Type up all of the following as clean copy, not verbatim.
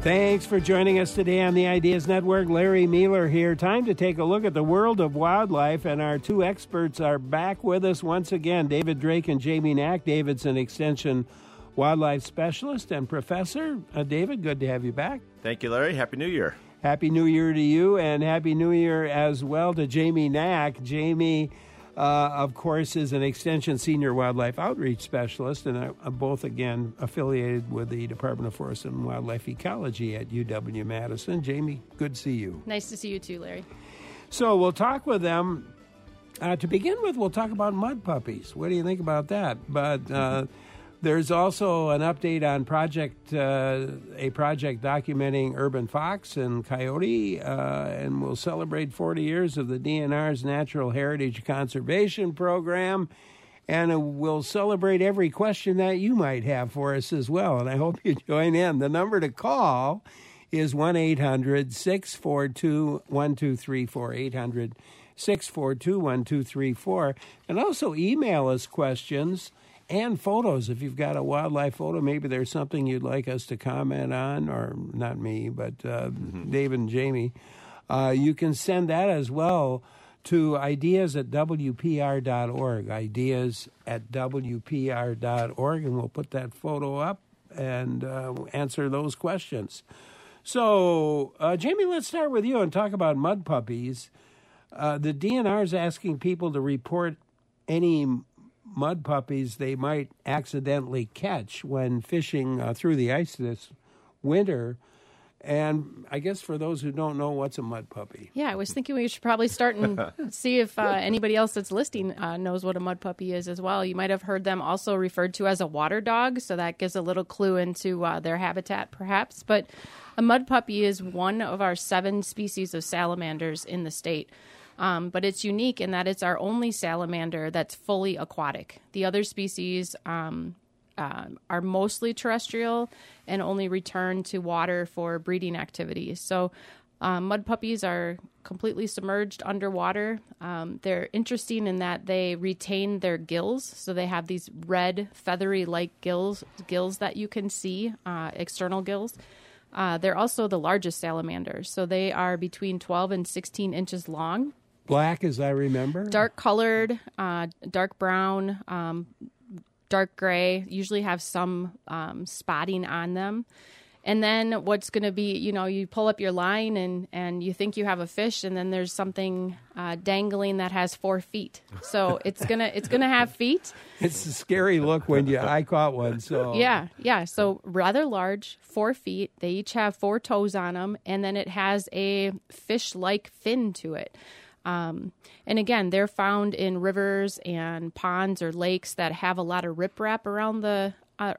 Thanks for joining us today on the Ideas Network. Larry Mueller here. Time to take a look at the world of wildlife, and our two experts are back with us once again, David Drake and Jamie Knack. David's an Extension wildlife specialist and professor. David, good to have you back. Thank you, Larry. Happy New Year. Happy New Year to you, and Happy New Year as well to Jamie Knack. Jamie, of course, is an Extension Senior Wildlife Outreach Specialist, and are both, again, affiliated with the Department of Forest and Wildlife Ecology at UW-Madison. Jamie, good to see you. Nice to see you too, Larry. So we'll talk with them. To begin with, we'll talk about mud puppies. What do you think about that? But there's also an update on a project documenting urban fox and coyote, and we'll celebrate 40 years of the DNR's Natural Heritage Conservation Program, and we'll celebrate every question that you might have for us as well, and I hope you join in. The number to call is 1-800-642-1234, 800-642-1234, and also email us questions and photos. If you've got a wildlife photo, maybe there's something you'd like us to comment on, or not me, but David and Jamie, you can send that as well to ideas@wpr.org, ideas@wpr.org, and we'll put that photo up and answer those questions. So, Jamie, let's start with you and talk about mud puppies. The DNR is asking people to report any mud puppies they might accidentally catch when fishing through the ice this winter. And I guess for those who don't know, what's a mud puppy? Yeah, I was thinking we should probably start and see if anybody else that's listening knows what a mud puppy is as well. You might have heard them also referred to as a water dog, so that gives a little clue into their habitat perhaps. But a mud puppy is one of our 7 species of salamanders in the state. But it's unique in that it's our only salamander that's fully aquatic. The other species are mostly terrestrial and only return to water for breeding activities. So mud puppies are completely submerged underwater. They're interesting in that they retain their gills. So they have these red, feathery-like gills that you can see, external gills. They're also the largest salamanders. So they are between 12 and 16 inches long. Black, as I remember. Dark colored, dark brown, dark gray, usually have some spotting on them. And then what's going to be, you pull up your line and you think you have a fish, and then there's something dangling that has 4 feet. So it's gonna have feet. It's a scary look when I caught one. So yeah. So rather large, 4 feet. They each have 4 toes on them, and then it has a fish-like fin to it. And again, they're found in rivers and ponds or lakes that have a lot of riprap around the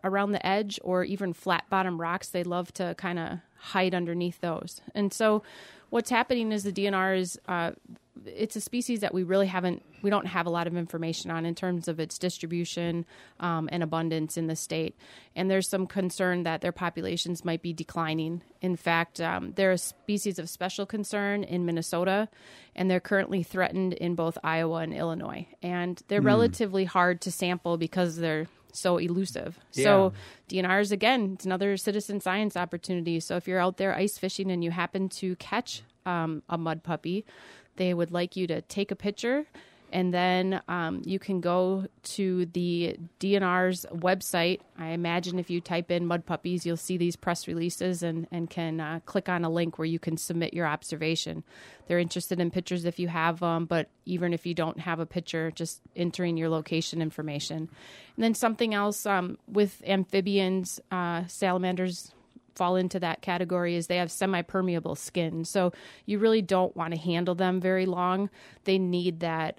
edge, or even flat bottom rocks. They love to kind of hide underneath those. And so what's happening is the DNR is it's a species that we don't have a lot of information on in terms of its distribution and abundance in the state. And there's some concern that their populations might be declining. In fact, they're a species of special concern in Minnesota, and they're currently threatened in both Iowa and Illinois. And they're relatively hard to sample because they're so elusive. Yeah. So DNRs, again, it's another citizen science opportunity. So if you're out there ice fishing and you happen to catch a mud puppy, they would like you to take a picture, and then you can go to the DNR's website. I imagine if you type in mud puppies, you'll see these press releases and can click on a link where you can submit your observation. They're interested in pictures if you have them, but even if you don't have a picture, just entering your location information. And then something else with amphibians, salamanders fall into that category, is they have semi-permeable skin. So you really don't want to handle them very long. They need that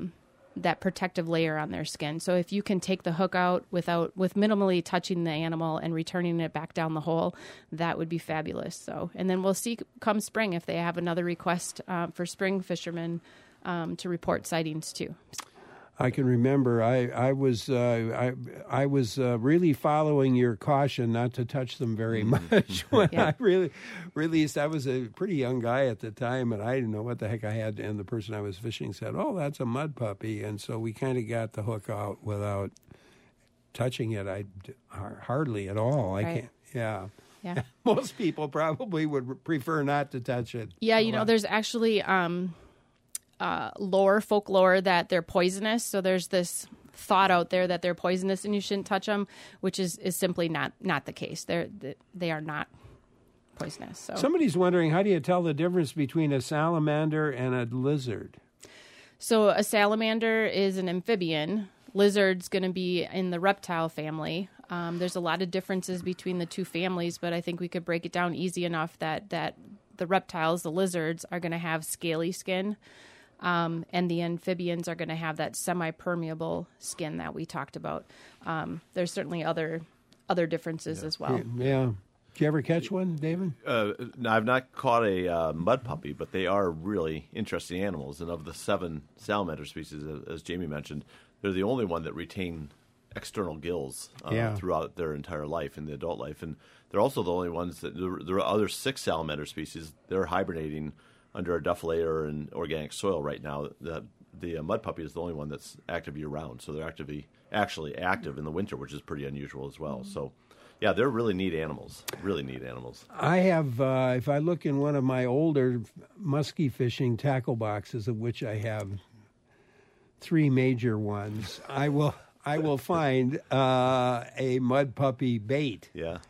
that protective layer on their skin. So if you can take the hook out with minimally touching the animal and returning it back down the hole, that would be fabulous. So, and then we'll see come spring if they have another request for spring fishermen to report sightings too. I can remember I was really following your caution not to touch them very much when I really released. I was a pretty young guy at the time, and I didn't know what the heck I had. And the person I was fishing said, "Oh, that's a mud puppy," and so we kind of got the hook out without touching it. I hardly at all. I can't. Yeah. Yeah. Most people probably would prefer not to touch it. Yeah, there's actually folklore that they're poisonous. So there's this thought out there that they're poisonous and you shouldn't touch them, which is simply not the case. They are not poisonous. So somebody's wondering, how do you tell the difference between a salamander and a lizard? So a salamander is an amphibian. Lizard's going to be in the reptile family. There's a lot of differences between the two families, but I think we could break it down easy enough that the reptiles, the lizards, are going to have scaly skin, and the amphibians are going to have that semi-permeable skin that we talked about. There's certainly other differences as well. Yeah. Did you ever catch one, David? No, I've not caught a mud puppy, but they are really interesting animals. And of the 7 salamander species, as Jamie mentioned, they're the only one that retain external gills throughout their entire life in the adult life. And they're also the only ones that there are other 6 salamander species. They're hibernating under a duff layer and organic soil right now. The mud puppy is the only one that's active year-round. So they're actually active in the winter, which is pretty unusual as well. So, yeah, they're really neat animals. Really neat animals. I have, if I look in one of my older musky fishing tackle boxes, of which I have 3 major ones, I will find a mud puppy bait. Yeah.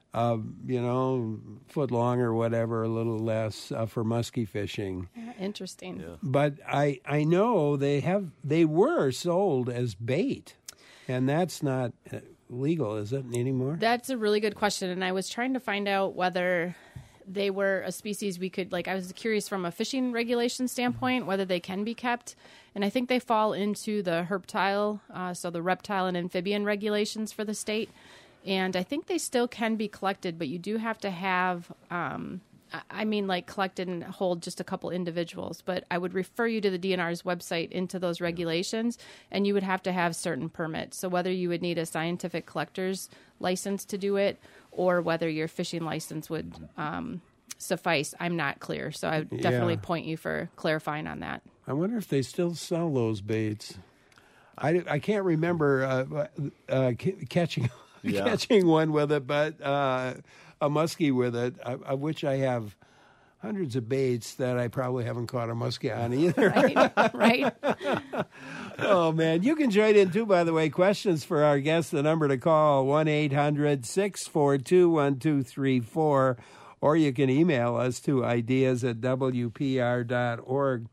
Foot long or whatever, a little less for musky fishing. Yeah, interesting. Yeah. But I know they were sold as bait, and that's not legal, is it, anymore? That's a really good question, and I was trying to find out whether they were a species we could, I was curious from a fishing regulation standpoint, whether they can be kept, and I think they fall into the herptile, so the reptile and amphibian regulations for the state, and I think they still can be collected, but you do have to have, collected and hold just a couple individuals, but I would refer you to the DNR's website into those regulations, and you would have to have certain permits. So whether you would need a scientific collector's license to do it, or whether your fishing license would suffice, I'm not clear. So I would definitely point you for clarifying on that. I wonder if they still sell those baits. I can't remember catching one with it, but a muskie with it, of which I have hundreds of baits that I probably haven't caught a muskie on either. Right. Oh, man. You can join in, too, by the way. Questions for our guests, the number to call, 1-800-642-1234, or you can email us to ideas@wpr.org.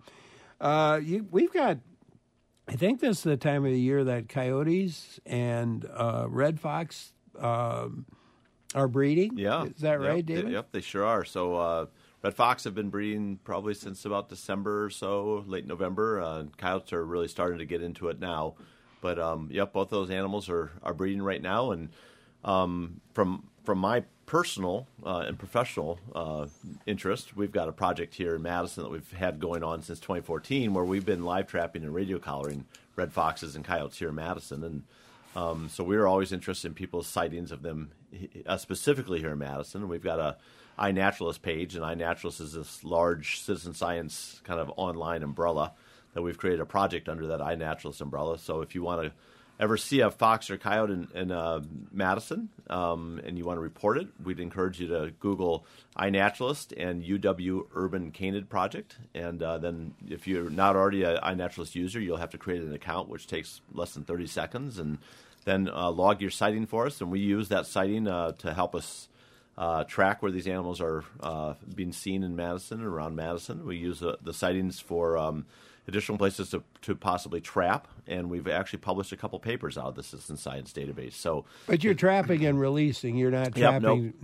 We've got, I think this is the time of the year that coyotes and red fox are breeding. Yeah. Is that right, David? Yep, they sure are. So red fox have been breeding probably since about December or so, late November. Coyotes are really starting to get into it now. But, both those animals are breeding right now. And from my personal and professional interest, we've got a project here in Madison that we've had going on since 2014 where we've been live trapping and radio collaring red foxes and coyotes here in Madison. And so we're always interested in people's sightings of them, specifically here in Madison. We've got a iNaturalist page, and iNaturalist is this large citizen science kind of online umbrella that we've created a project under that iNaturalist umbrella. So if you want to ever see a fox or coyote in Madison and you want to report it, we'd encourage you to Google iNaturalist and UW Urban Canid Project. And then if you're not already an iNaturalist user, you'll have to create an account, which takes less than 30 seconds, and then log your sighting for us. And we use that sighting to help us track where these animals are being seen in Madison and around Madison. We use the sightings for additional places to possibly trap, and we've actually published a couple papers out of the Citizen Science database. So, but you're trapping and releasing. You're not trapping.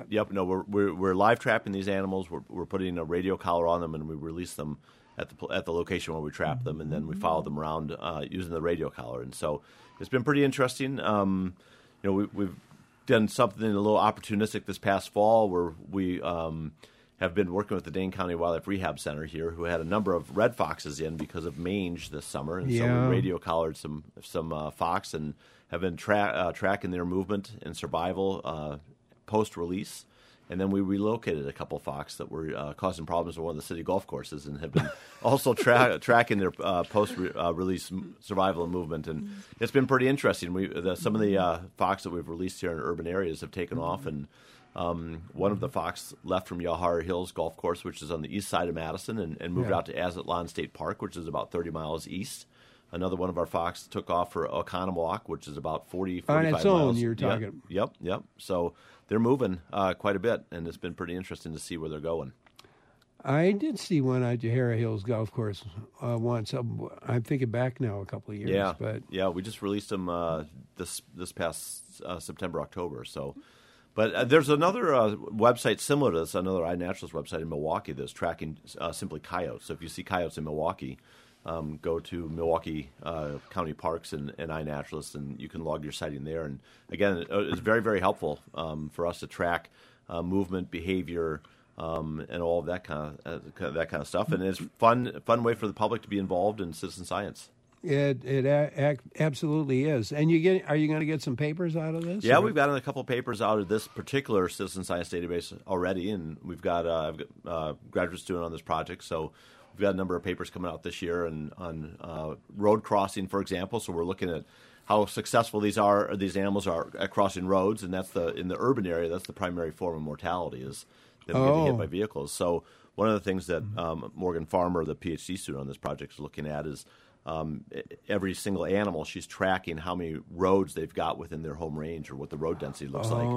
We're live trapping these animals. We're putting a radio collar on them, and we release them at the location where we trap them, and then we follow them around using the radio collar. And so, it's been pretty interesting. We've done something a little opportunistic this past fall where we have been working with the Dane County Wildlife Rehab Center here, who had a number of red foxes in because of mange this summer, and so we radio collared some fox and have been tracking their movement and survival post release. And then we relocated a couple fox that were causing problems at one of the city golf courses, and have been also tracking their post-release survival and movement. And it's been pretty interesting. Some of the fox that we've released here in urban areas have taken off, and One of the fox left from Yahara Hills Golf Course, which is on the east side of Madison, and moved out to Aztlan State Park, which is about 30 miles east. Another one of our fox took off for Oconomowoc, which is about 45 on miles. its own, you're talking. Yep. So they're moving quite a bit, and it's been pretty interesting to see where they're going. I did see one at Yahara Hills Golf Course once. I'm thinking back now a couple of years. Yeah, we just released them this past September, October. So, but there's another website similar to this, another iNaturalist website in Milwaukee that's tracking simply coyotes. So if you see coyotes in Milwaukee, go to Milwaukee County Parks and iNaturalist, and you can log your sighting there. And again, it's very, very helpful for us to track movement, behavior, and all of that kind of stuff. And it's fun way for the public to be involved in citizen science. It absolutely is. And are you going to get some papers out of this? Yeah, we've gotten a couple of papers out of this particular citizen science database already, and we've got I've got graduate student on this project, so we've got a number of papers coming out this year on road crossing, for example. So we're looking at how successful these animals are at crossing roads, and that's in the urban area. That's the primary form of mortality is them getting hit by vehicles. So one of the things that Morgan Farmer, the PhD student on this project, is looking at is every single animal. She's tracking how many roads they've got within their home range or what the road density looks like.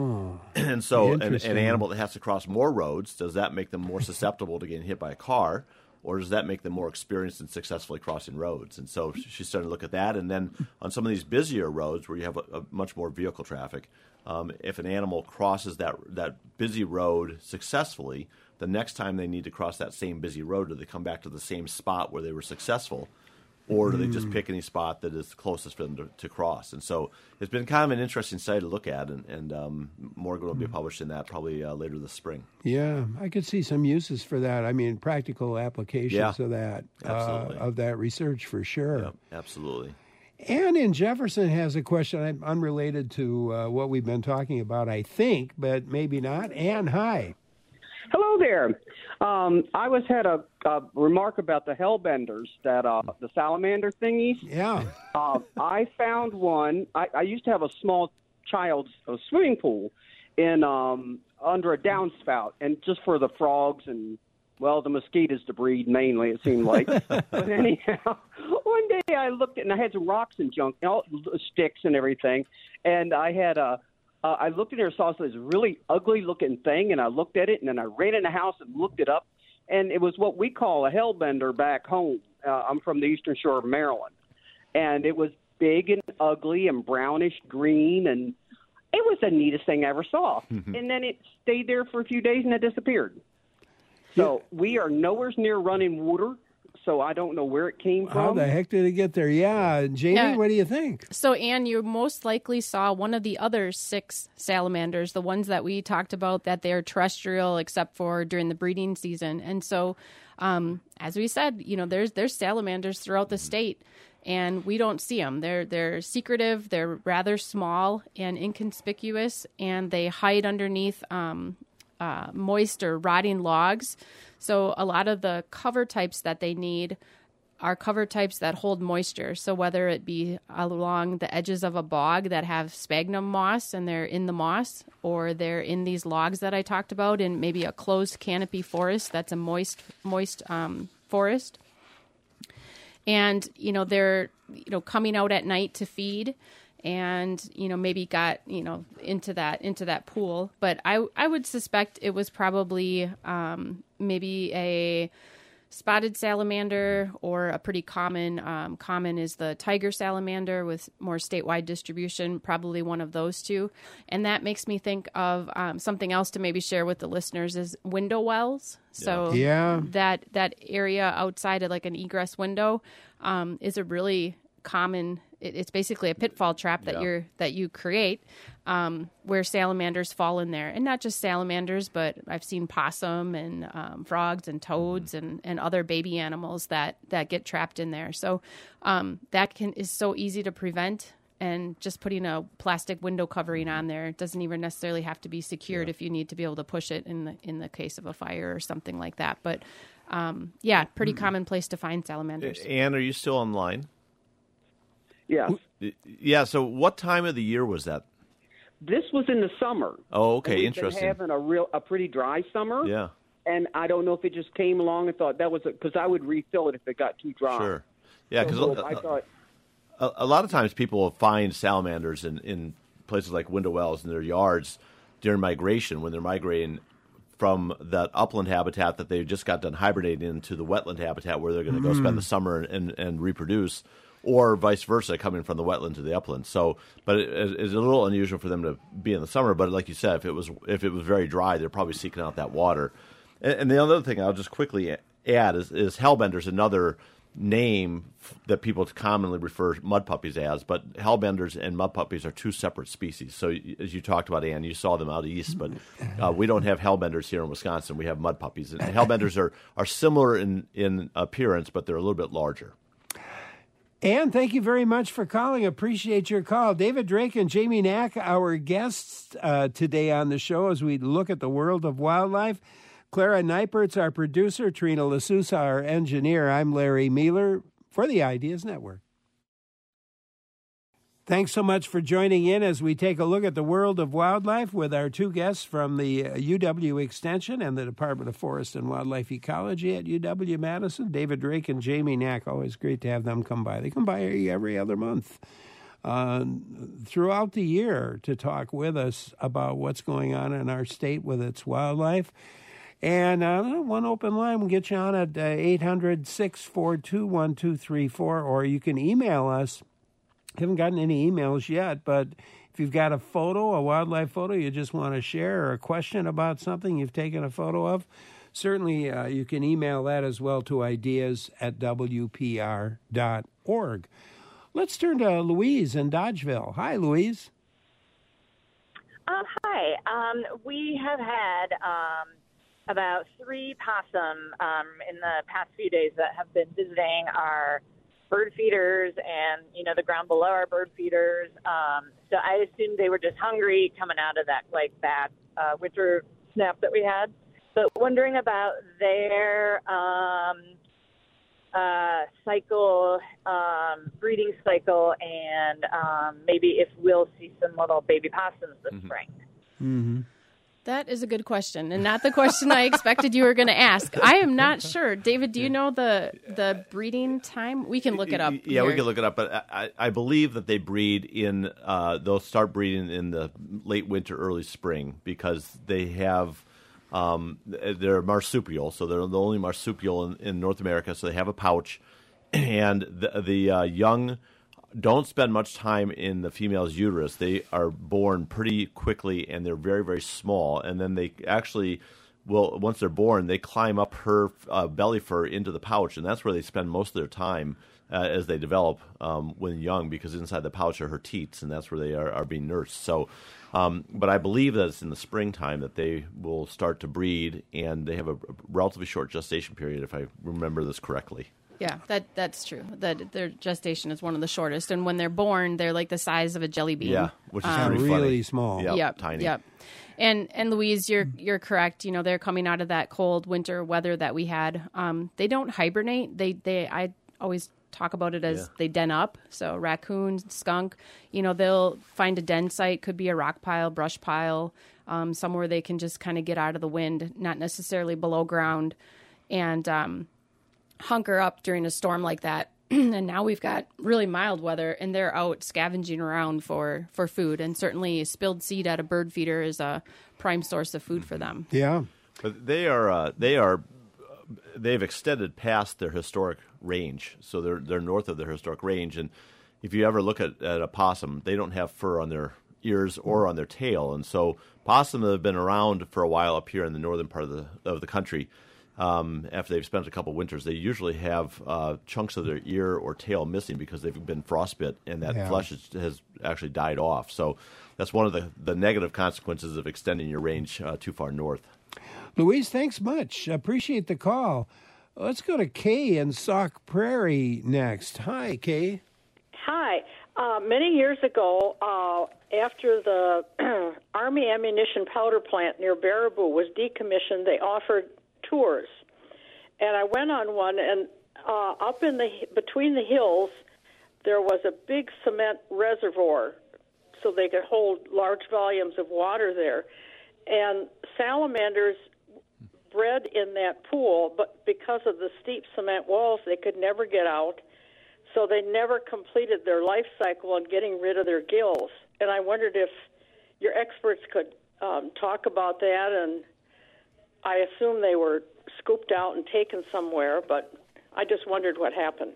And so an animal that has to cross more roads, does that make them more susceptible to getting hit by a car? Or does that make them more experienced in successfully crossing roads? And so she's starting to look at that. And then on some of these busier roads where you have a much more vehicle traffic, if an animal crosses that busy road successfully, the next time they need to cross that same busy road, do they come back to the same spot where they were successful? Or do they just pick any spot that is closest for them to cross? And so it's been kind of an interesting study to look at, and Morgan will be publishing that probably later this spring. Yeah, I could see some uses for that. I mean, practical applications of that, of that research for sure. Yeah, absolutely. Ann in Jefferson has a question unrelated to what we've been talking about, I think, but maybe not. Ann, hi. Hello there. I had a remark about the hellbenders, that the salamander thingies. Yeah. I found one. I used to have a small child's swimming pool in under a downspout, and just for the frogs and, well, the mosquitoes to breed mainly, it seemed like. But anyhow, one day I looked at, and I had some rocks and junk, sticks and everything, and I had I looked in there and saw this really ugly-looking thing, and I looked at it, and then I ran in the house and looked it up, and it was what we call a hellbender back home. I'm from the eastern shore of Maryland, and it was big and ugly and brownish green, and it was the neatest thing I ever saw. And then it stayed there for a few days, and it disappeared. So we are nowhere near running water, so I don't know where it came from. How the heck did it get there? Yeah, Jamie, what do you think? So, Ann, you most likely saw one of the other 6 salamanders, the ones that we talked about, that they're terrestrial except for during the breeding season. And so, as we said, there's salamanders throughout the state, and we don't see them. They're secretive, they're rather small and inconspicuous, and they hide underneath moist or rotting logs. So a lot of the cover types that they need are cover types that hold moisture. So whether it be along the edges of a bog that have sphagnum moss and they're in the moss, or they're in these logs that I talked about in maybe a closed canopy forest that's a moist forest. And, they're, coming out at night to feed, and maybe got into that pool. But I would suspect it was probably maybe a spotted salamander, or a pretty common is the tiger salamander with more statewide distribution, probably one of those two. And that makes me think of something else to maybe share with the listeners is window wells. So that area outside of like an egress window is a really common. It's basically a pitfall trap that you create, where salamanders fall in there, and not just salamanders, but I've seen possum and frogs and toads and other baby animals that get trapped in there. So that is so easy to prevent, and just putting a plastic window covering on there doesn't even necessarily have to be secured if you need to be able to push it in the case of a fire or something like that. But pretty common place to find salamanders. Ann, are you still online? Yeah. Yeah, so what time of the year was that? This was in the summer. Oh, okay, and we've interesting. Been having a pretty dry summer. Yeah. And I don't know if it just came along and thought that was because I would refill it if it got too dry. Sure. Yeah, because I thought a lot of times people will find salamanders in places like window wells in their yards during migration when they're migrating from that upland habitat that they've just got done hibernating into the wetland habitat where they're going to go spend the summer and reproduce, or vice versa, coming from the wetland to the upland. So, but it's a little unusual for them to be in the summer. But like you said, if it was very dry, they're probably seeking out that water. And the other thing I'll just quickly add is hellbender's another name that people commonly refer mud puppies as, but hellbenders and mud puppies are two separate species. So as you talked about, Ann, you saw them out east, but we don't have hellbenders here in Wisconsin. We have mud puppies. And hellbenders are similar in appearance, but they're a little bit larger. Ann, thank you very much for calling. Appreciate your call. David Drake and Jamie Knack, our guests today on the show as we look at the world of wildlife. Clara Neipert's our producer, Trina LaSousa, our engineer. I'm Larry Mueller for the Ideas Network. Thanks so much for joining in as we take a look at the world of wildlife with our two guests from the UW Extension and the Department of Forest and Wildlife Ecology at UW-Madison, David Drake and Jamie Knack. Always great to have them come by. They come by every other month throughout the year to talk with us about what's going on in our state with its wildlife. And one open line, we'll get you on at 800-642-1234, or you can email us. Haven't gotten any emails yet, but if you've got a photo, a wildlife photo you just want to share, or a question about something you've taken a photo of, certainly you can email that as well to ideas@wpr.org. Let's turn to Louise in Dodgeville. Hi, Louise. Hi. We have had about 3 possum in the past few days that have been visiting our bird feeders and, the ground below our bird feeders. So I assumed they were just hungry coming out of that, bad winter snap that we had. But wondering about their cycle, breeding cycle, and maybe if we'll see some little baby possums this spring. Mm-hmm. That is a good question, and not the question I expected you were going to ask. I am not sure. David, do you know the breeding time? We can look it up. Yeah, we can look it up, but I believe that they breed they'll start breeding in the late winter, early spring, because they have, they're marsupial, so they're the only marsupial in North America, so they have a pouch, and the young don't spend much time in the female's uterus. They are born pretty quickly, and they're very, very small. And then they actually will, once they're born, they climb up her belly fur into the pouch, and that's where they spend most of their time as they develop when young, because inside the pouch are her teats, and that's where they are being nursed. So, but I believe that it's in the springtime that they will start to breed, and they have a relatively short gestation period, if I remember this correctly. Yeah, that's true. That their gestation is one of the shortest, and when they're born, they're like the size of a jelly bean. Yeah, which is pretty really funny. Small. Yep, tiny. Yep. And Louise, you're correct. They're coming out of that cold winter weather that we had. They don't hibernate. I always talk about it as they den up. So raccoon, skunk, they'll find a den site. Could be a rock pile, brush pile, somewhere they can just kind of get out of the wind, not necessarily below ground, and hunker up during a storm like that. And now we've got really mild weather, and they're out scavenging around for food. And certainly spilled seed at a bird feeder is a prime source of food for them. Yeah. But they've extended past their historic range, so they're north of their historic range. And if you ever look at a possum, they don't have fur on their ears or on their tail, and so possum have been around for a while up here in the northern part of the country. After they've spent a couple winters, they usually have chunks of their ear or tail missing because they've been frostbit, and that flesh has actually died off. So that's one of the negative consequences of extending your range too far north. Louise, thanks much. Appreciate the call. Let's go to Kay in Sauk Prairie next. Hi, Kay. Hi. Many years ago, after the Army ammunition powder plant near Baraboo was decommissioned, they offered tours, and I went on one, and up between the hills there was a big cement reservoir so they could hold large volumes of water there. And salamanders bred in that pool, but because of the steep cement walls, they could never get out, so they never completed their life cycle on getting rid of their gills. And I wondered if your experts could talk about that, and I assume they were scooped out and taken somewhere, but I just wondered what happened.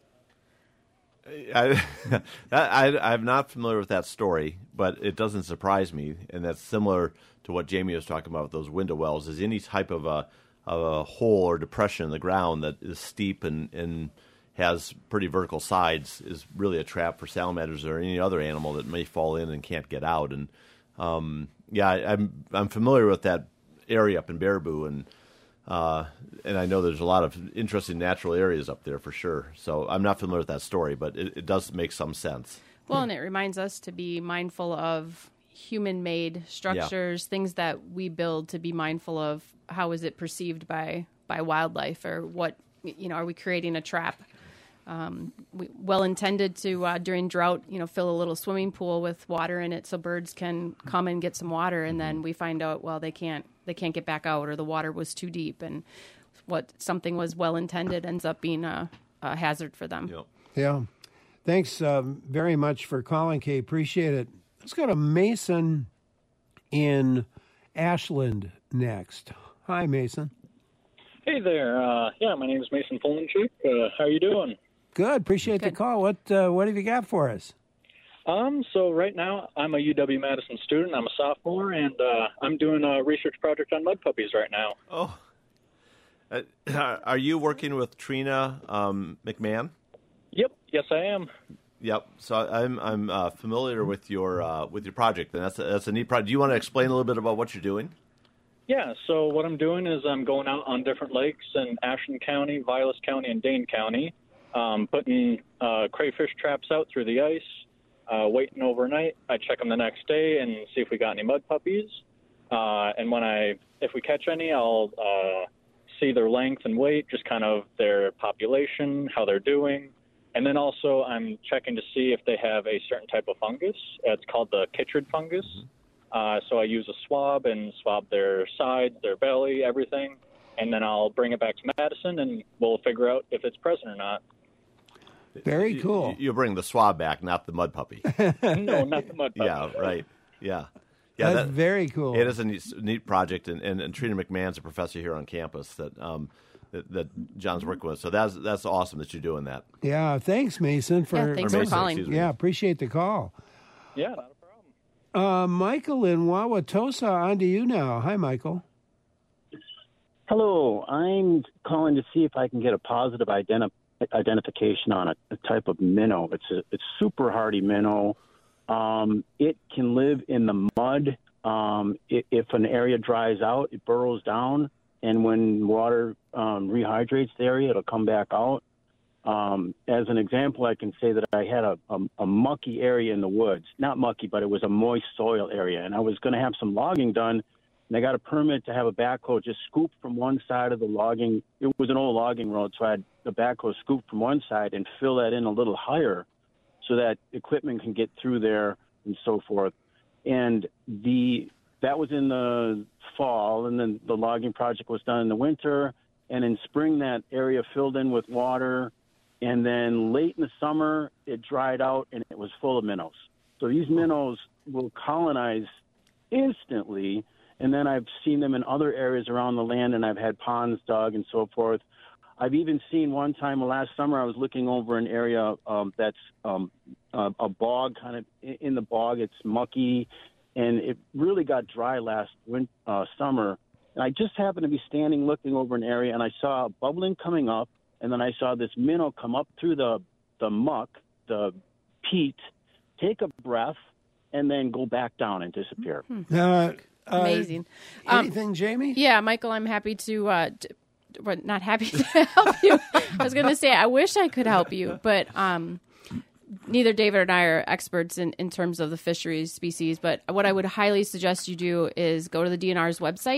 I'm not familiar with that story, but it doesn't surprise me, and that's similar to what Jamie was talking about with those window wells. Is any type of a hole or depression in the ground that is steep and has pretty vertical sides is really a trap for salamanders or any other animal that may fall in and can't get out. And I'm familiar with that area up in Baraboo, and I know there's a lot of interesting natural areas up there for sure. So I'm not familiar with that story, but it does make some sense. Well, and it reminds us to be mindful of human-made structures, things that we build, to be mindful of how is it perceived by wildlife, or what, are we creating a trap? Well intended to during drought, fill a little swimming pool with water in it so birds can come and get some water, and then we find out, well, they can't get back out, or the water was too deep, and what something was well intended ends up being a hazard for them. Yep. Yeah. Thanks very much for calling, Kay. Appreciate it. Let's go to Mason in Ashland next. Hi, Mason. Hey there. My name is Mason Polenchuk. How are you doing? Good. Appreciate the call. What have you got for us? So right now I'm a UW-Madison student. I'm a sophomore, and I'm doing a research project on mud puppies right now. Oh. Are you working with Trina McMahon? Yep. Yes, I am. Yep. So I'm familiar with your project, and that's a neat project. Do you want to explain a little bit about what you're doing? Yeah. So what I'm doing is I'm going out on different lakes in Ashland County, Vilas County, and Dane County, putting crayfish traps out through the ice, waiting overnight. I check them the next day and see if we got any mud puppies. And if we catch any, I'll see their length and weight, just kind of their population, how they're doing. And then also I'm checking to see if they have a certain type of fungus. It's called the chytrid fungus. So I use a swab and swab their sides, their belly, everything. And then I'll bring it back to Madison, and we'll figure out if it's present or not. Very cool. You bring the swab back, not the mud puppy. No, not the mud puppy. Yeah, right. Yeah. That's very cool. It is a neat project, and Trina McMahon's a professor here on campus that John's working with. So that's awesome that you're doing that. Yeah, thanks, Mason, thanks for calling. Yeah, appreciate the call. Yeah, not a problem. Michael in Wauwatosa, on to you now. Hi, Michael. Hello, I'm calling to see if I can get a positive identification on a type of minnow. It's super hardy minnow. It can live in the mud. If an area dries out, it burrows down, and when water rehydrates the area, it'll come back out. As an example, I can say that I had a mucky area in the woods. Not mucky, but it was a moist soil area, and I was going to have some logging done, and I got a permit to have a backhoe just scoop from one side of the logging. It was an old logging road, so I had the backhoe scoop from one side and fill that in a little higher so that equipment can get through there and so forth. And that was in the fall, and then the logging project was done in the winter. And in spring, that area filled in with water. And then late in the summer, it dried out, and it was full of minnows. So these minnows will colonize instantly. And then I've seen them in other areas around the land, and I've had ponds dug and so forth. I've even seen one time last summer, I was looking over an area that's a bog, kind of in the bog. It's mucky, and it really got dry last summer. And I just happened to be standing looking over an area, and I saw bubbling coming up, and then I saw this minnow come up through the muck, the peat, take a breath, and then go back down and disappear. Amazing. Anything, Jamie? Yeah, Michael, I'm happy to not happy to help you. I was going to say, I wish I could help you, but neither David and I are experts in terms of the fisheries species. But what I would highly suggest you do is go to the DNR's website.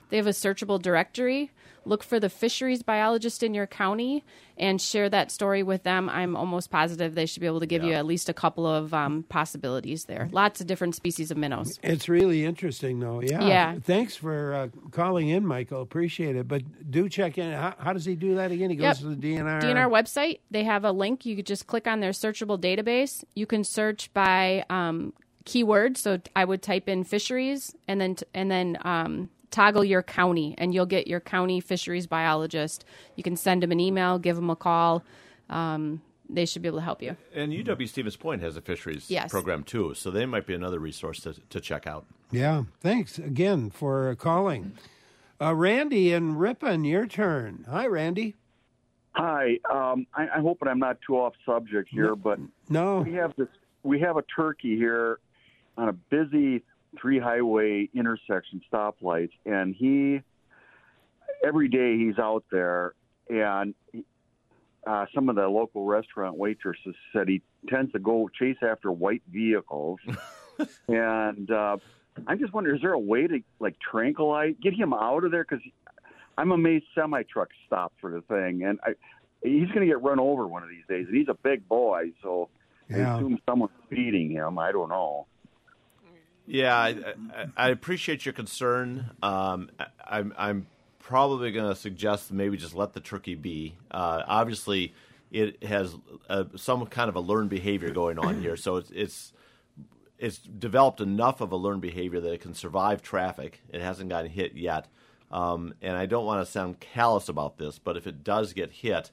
They have a searchable directory. Look for the fisheries biologist in your county and share that story with them. I'm almost positive they should be able to give you at least a couple of possibilities there. Lots of different species of minnows. It's really interesting, though. Yeah. Thanks for calling in, Michael. Appreciate it. But do check in. How does he do that again? He goes to the DNR. DNR website. They have a link. You could just click on their searchable database. You can search by keywords. So I would type in fisheries and then toggle your county, and you'll get your county fisheries biologist. You can send them an email, give them a call. They should be able to help you. And UW-Stevens Point has a fisheries program, too, so they might be another resource to check out. Yeah, thanks again for calling. Randy and Ripon, your turn. Hi, Randy. Hi. I'm hoping I'm not too off subject here, but we have a turkey here on a busy 3-highway intersection stoplights, and every day he's out there, and some of the local restaurant waitresses said he tends to go chase after white vehicles. And I'm just wondering, is there a way to get him out of there? Because I'm amazed semi-trucks stop for the thing, and he's going to get run over one of these days, and he's a big boy, so I assume someone's feeding him. I don't know. Yeah, I appreciate your concern. I'm probably going to suggest maybe just let the turkey be. Obviously, it has some kind of a learned behavior going on here, so it's developed enough of a learned behavior that it can survive traffic. It hasn't gotten hit yet, and I don't want to sound callous about this, but if it does get hit,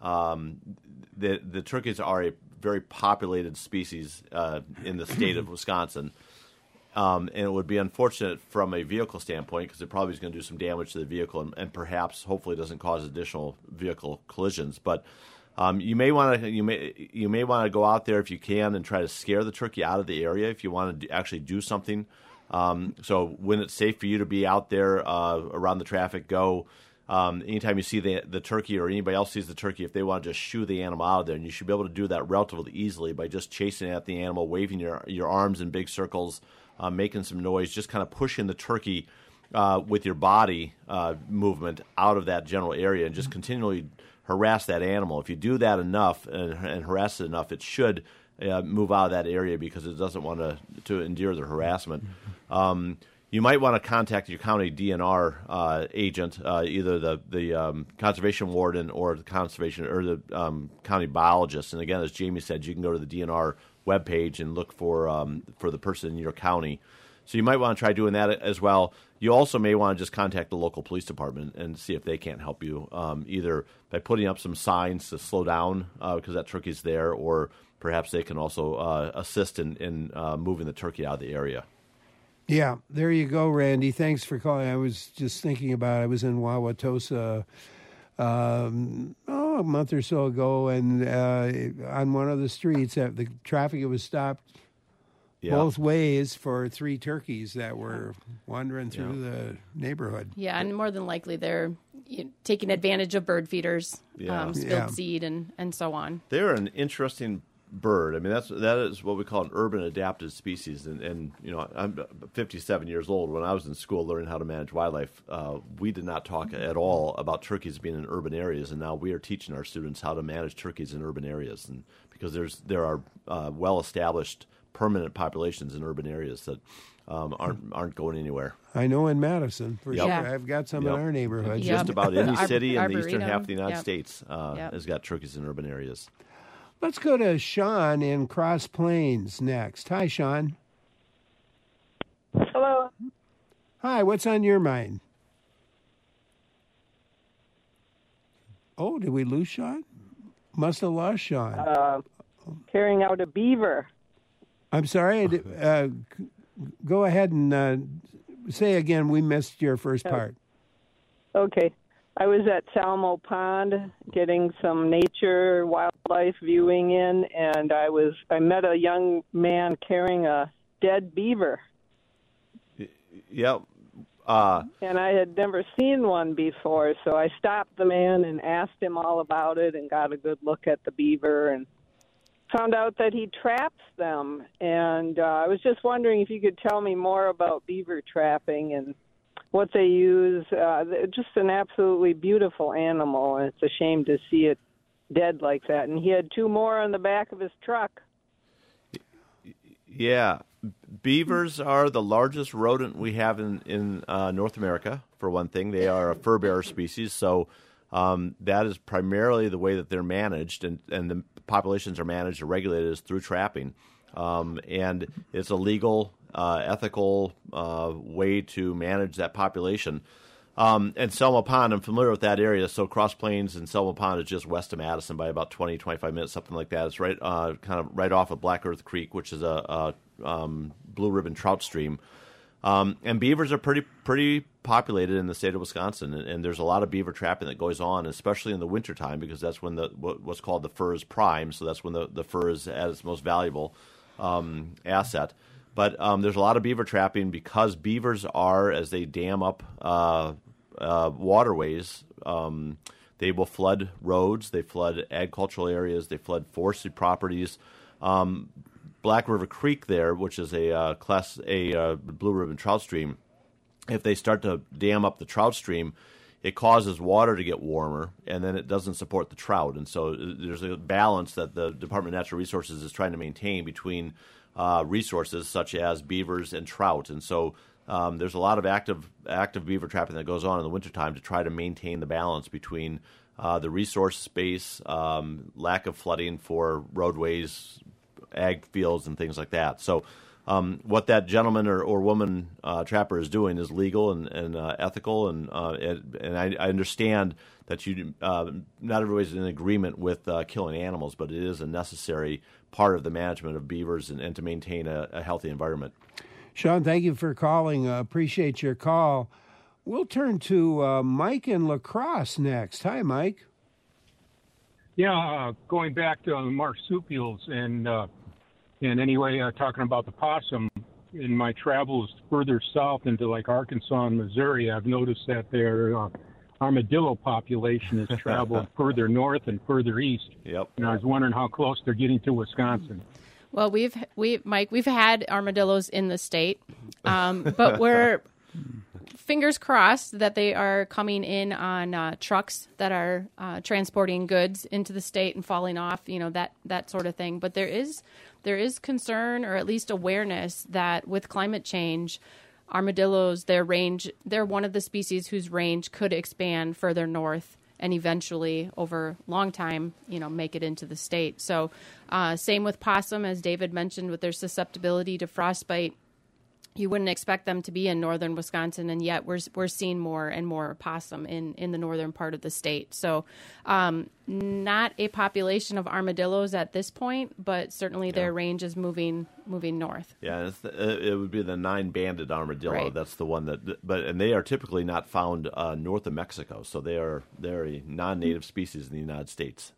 the turkeys are a very populated species in the state of Wisconsin. And it would be unfortunate from a vehicle standpoint because it probably is going to do some damage to the vehicle and perhaps, hopefully, doesn't cause additional vehicle collisions. But you may want to go out there if you can and try to scare the turkey out of the area if you want to actually do something. So when it's safe for you to be out there around the traffic, go. Anytime you see the turkey or anybody else sees the turkey, if they want to just shoo the animal out of there, and you should be able to do that relatively easily by just chasing at the animal, waving your arms in big circles, making some noise, just kind of pushing the turkey with your body movement out of that general area and just continually harass that animal. If you do that enough and harass it enough, it should move out of that area because it doesn't want to endure the harassment. You might want to contact your county DNR agent, either the conservation warden or the conservation or the county biologist. And again, as Jamie said, you can go to the DNR webpage and look for the person in your county. So you might want to try doing that as well. You also may want to just contact the local police department and see if they can't help you, either by putting up some signs to slow down because that turkey's there, or perhaps they can also assist in moving the turkey out of the area. Yeah, there you go, Randy. Thanks for calling. I was just thinking about I was in Wauwatosa a month or so ago, and on one of the streets, the traffic was stopped both ways for 3 turkeys that were wandering through the neighborhood. Yeah, and more than likely they're taking advantage of bird feeders, spilled seed, and so on. They're an interesting bird. I mean, that is what we call an urban adapted species. And I'm 57 years old. When I was in school learning how to manage wildlife, we did not talk at all about turkeys being in urban areas. And now we are teaching our students how to manage turkeys in urban areas, and because there are well established permanent populations in urban areas that aren't going anywhere. I know in Madison for sure. I've got some in our neighborhood. Just about any city in the eastern half of the United States has got turkeys in urban areas. Let's go to Sean in Cross Plains next. Hi, Sean. Hello. Hi, what's on your mind? Oh, did we lose Sean? Must have lost Sean. Carrying out a beaver. I'm sorry. Go ahead and say again. We missed your first part. Okay. I was at Salmo Pond getting some nature wildlife viewing in, and I met a young man carrying a dead beaver. Yep. And I had never seen one before, so I stopped the man and asked him all about it and got a good look at the beaver and found out that he traps them. And I was just wondering if you could tell me more about beaver trapping and what they use. Just an absolutely beautiful animal, and it's a shame to see it dead like that. And he had 2 more on the back of his truck. Yeah. Beavers are the largest rodent we have in North America, for one thing. They are a fur-bearer species, so that is primarily the way that they're managed, and the populations are managed or regulated is through trapping. And it's a legal, ethical way to manage that population. And Selma Pond, I'm familiar with that area. So Cross Plains and Selma Pond is just west of Madison by about 20, 25 minutes, something like that. It's right, kind of right off of Black Earth Creek, which is a blue ribbon trout stream. And beavers are pretty populated in the state of Wisconsin, and there's a lot of beaver trapping that goes on, especially in the wintertime, because that's when what's called the fur is prime. So that's when the fur is at its most valuable asset. But there's a lot of beaver trapping because beavers are, as they dam up waterways, they will flood roads, they flood agricultural areas, they flood forested properties. Black River Creek there, which is a blue ribbon trout stream, if they start to dam up the trout stream, it causes water to get warmer, and then it doesn't support the trout. And so there's a balance that the Department of Natural Resources is trying to maintain between resources such as beavers and trout. And so there's a lot of active beaver trapping that goes on in the wintertime to try to maintain the balance between the resource space, lack of flooding for roadways, ag fields, and things like that. So what that gentleman or woman trapper is doing is legal and ethical, and I understand that not everybody's in agreement with killing animals, but it is a necessary part of the management of beavers and to maintain a healthy environment. Sean, thank you for calling. Appreciate your call. We'll turn to Mike in La Crosse next. Hi, Mike. Yeah, going back to marsupials and anyway, talking about the possum, in my travels further south into like Arkansas and Missouri, I've noticed that their armadillo population has traveled further north and further east. Yep. And I was wondering how close they're getting to Wisconsin. Well, Mike, we've had armadillos in the state, but we're fingers crossed that they are coming in on trucks that are transporting goods into the state and falling off, that sort of thing. But there is concern, or at least awareness, that with climate change, armadillos, they're one of the species whose range could expand further north and eventually, over a long time, make it into the state. So same with possum, as David mentioned, with their susceptibility to frostbite. You wouldn't expect them to be in northern Wisconsin, and yet we're seeing more and more possum in the northern part of the state. So not a population of armadillos at this point, but certainly their range is moving north. Yeah, it would be the 9-banded armadillo. Right. That's the one and they are typically not found north of Mexico, so they're a non-native species in the United States.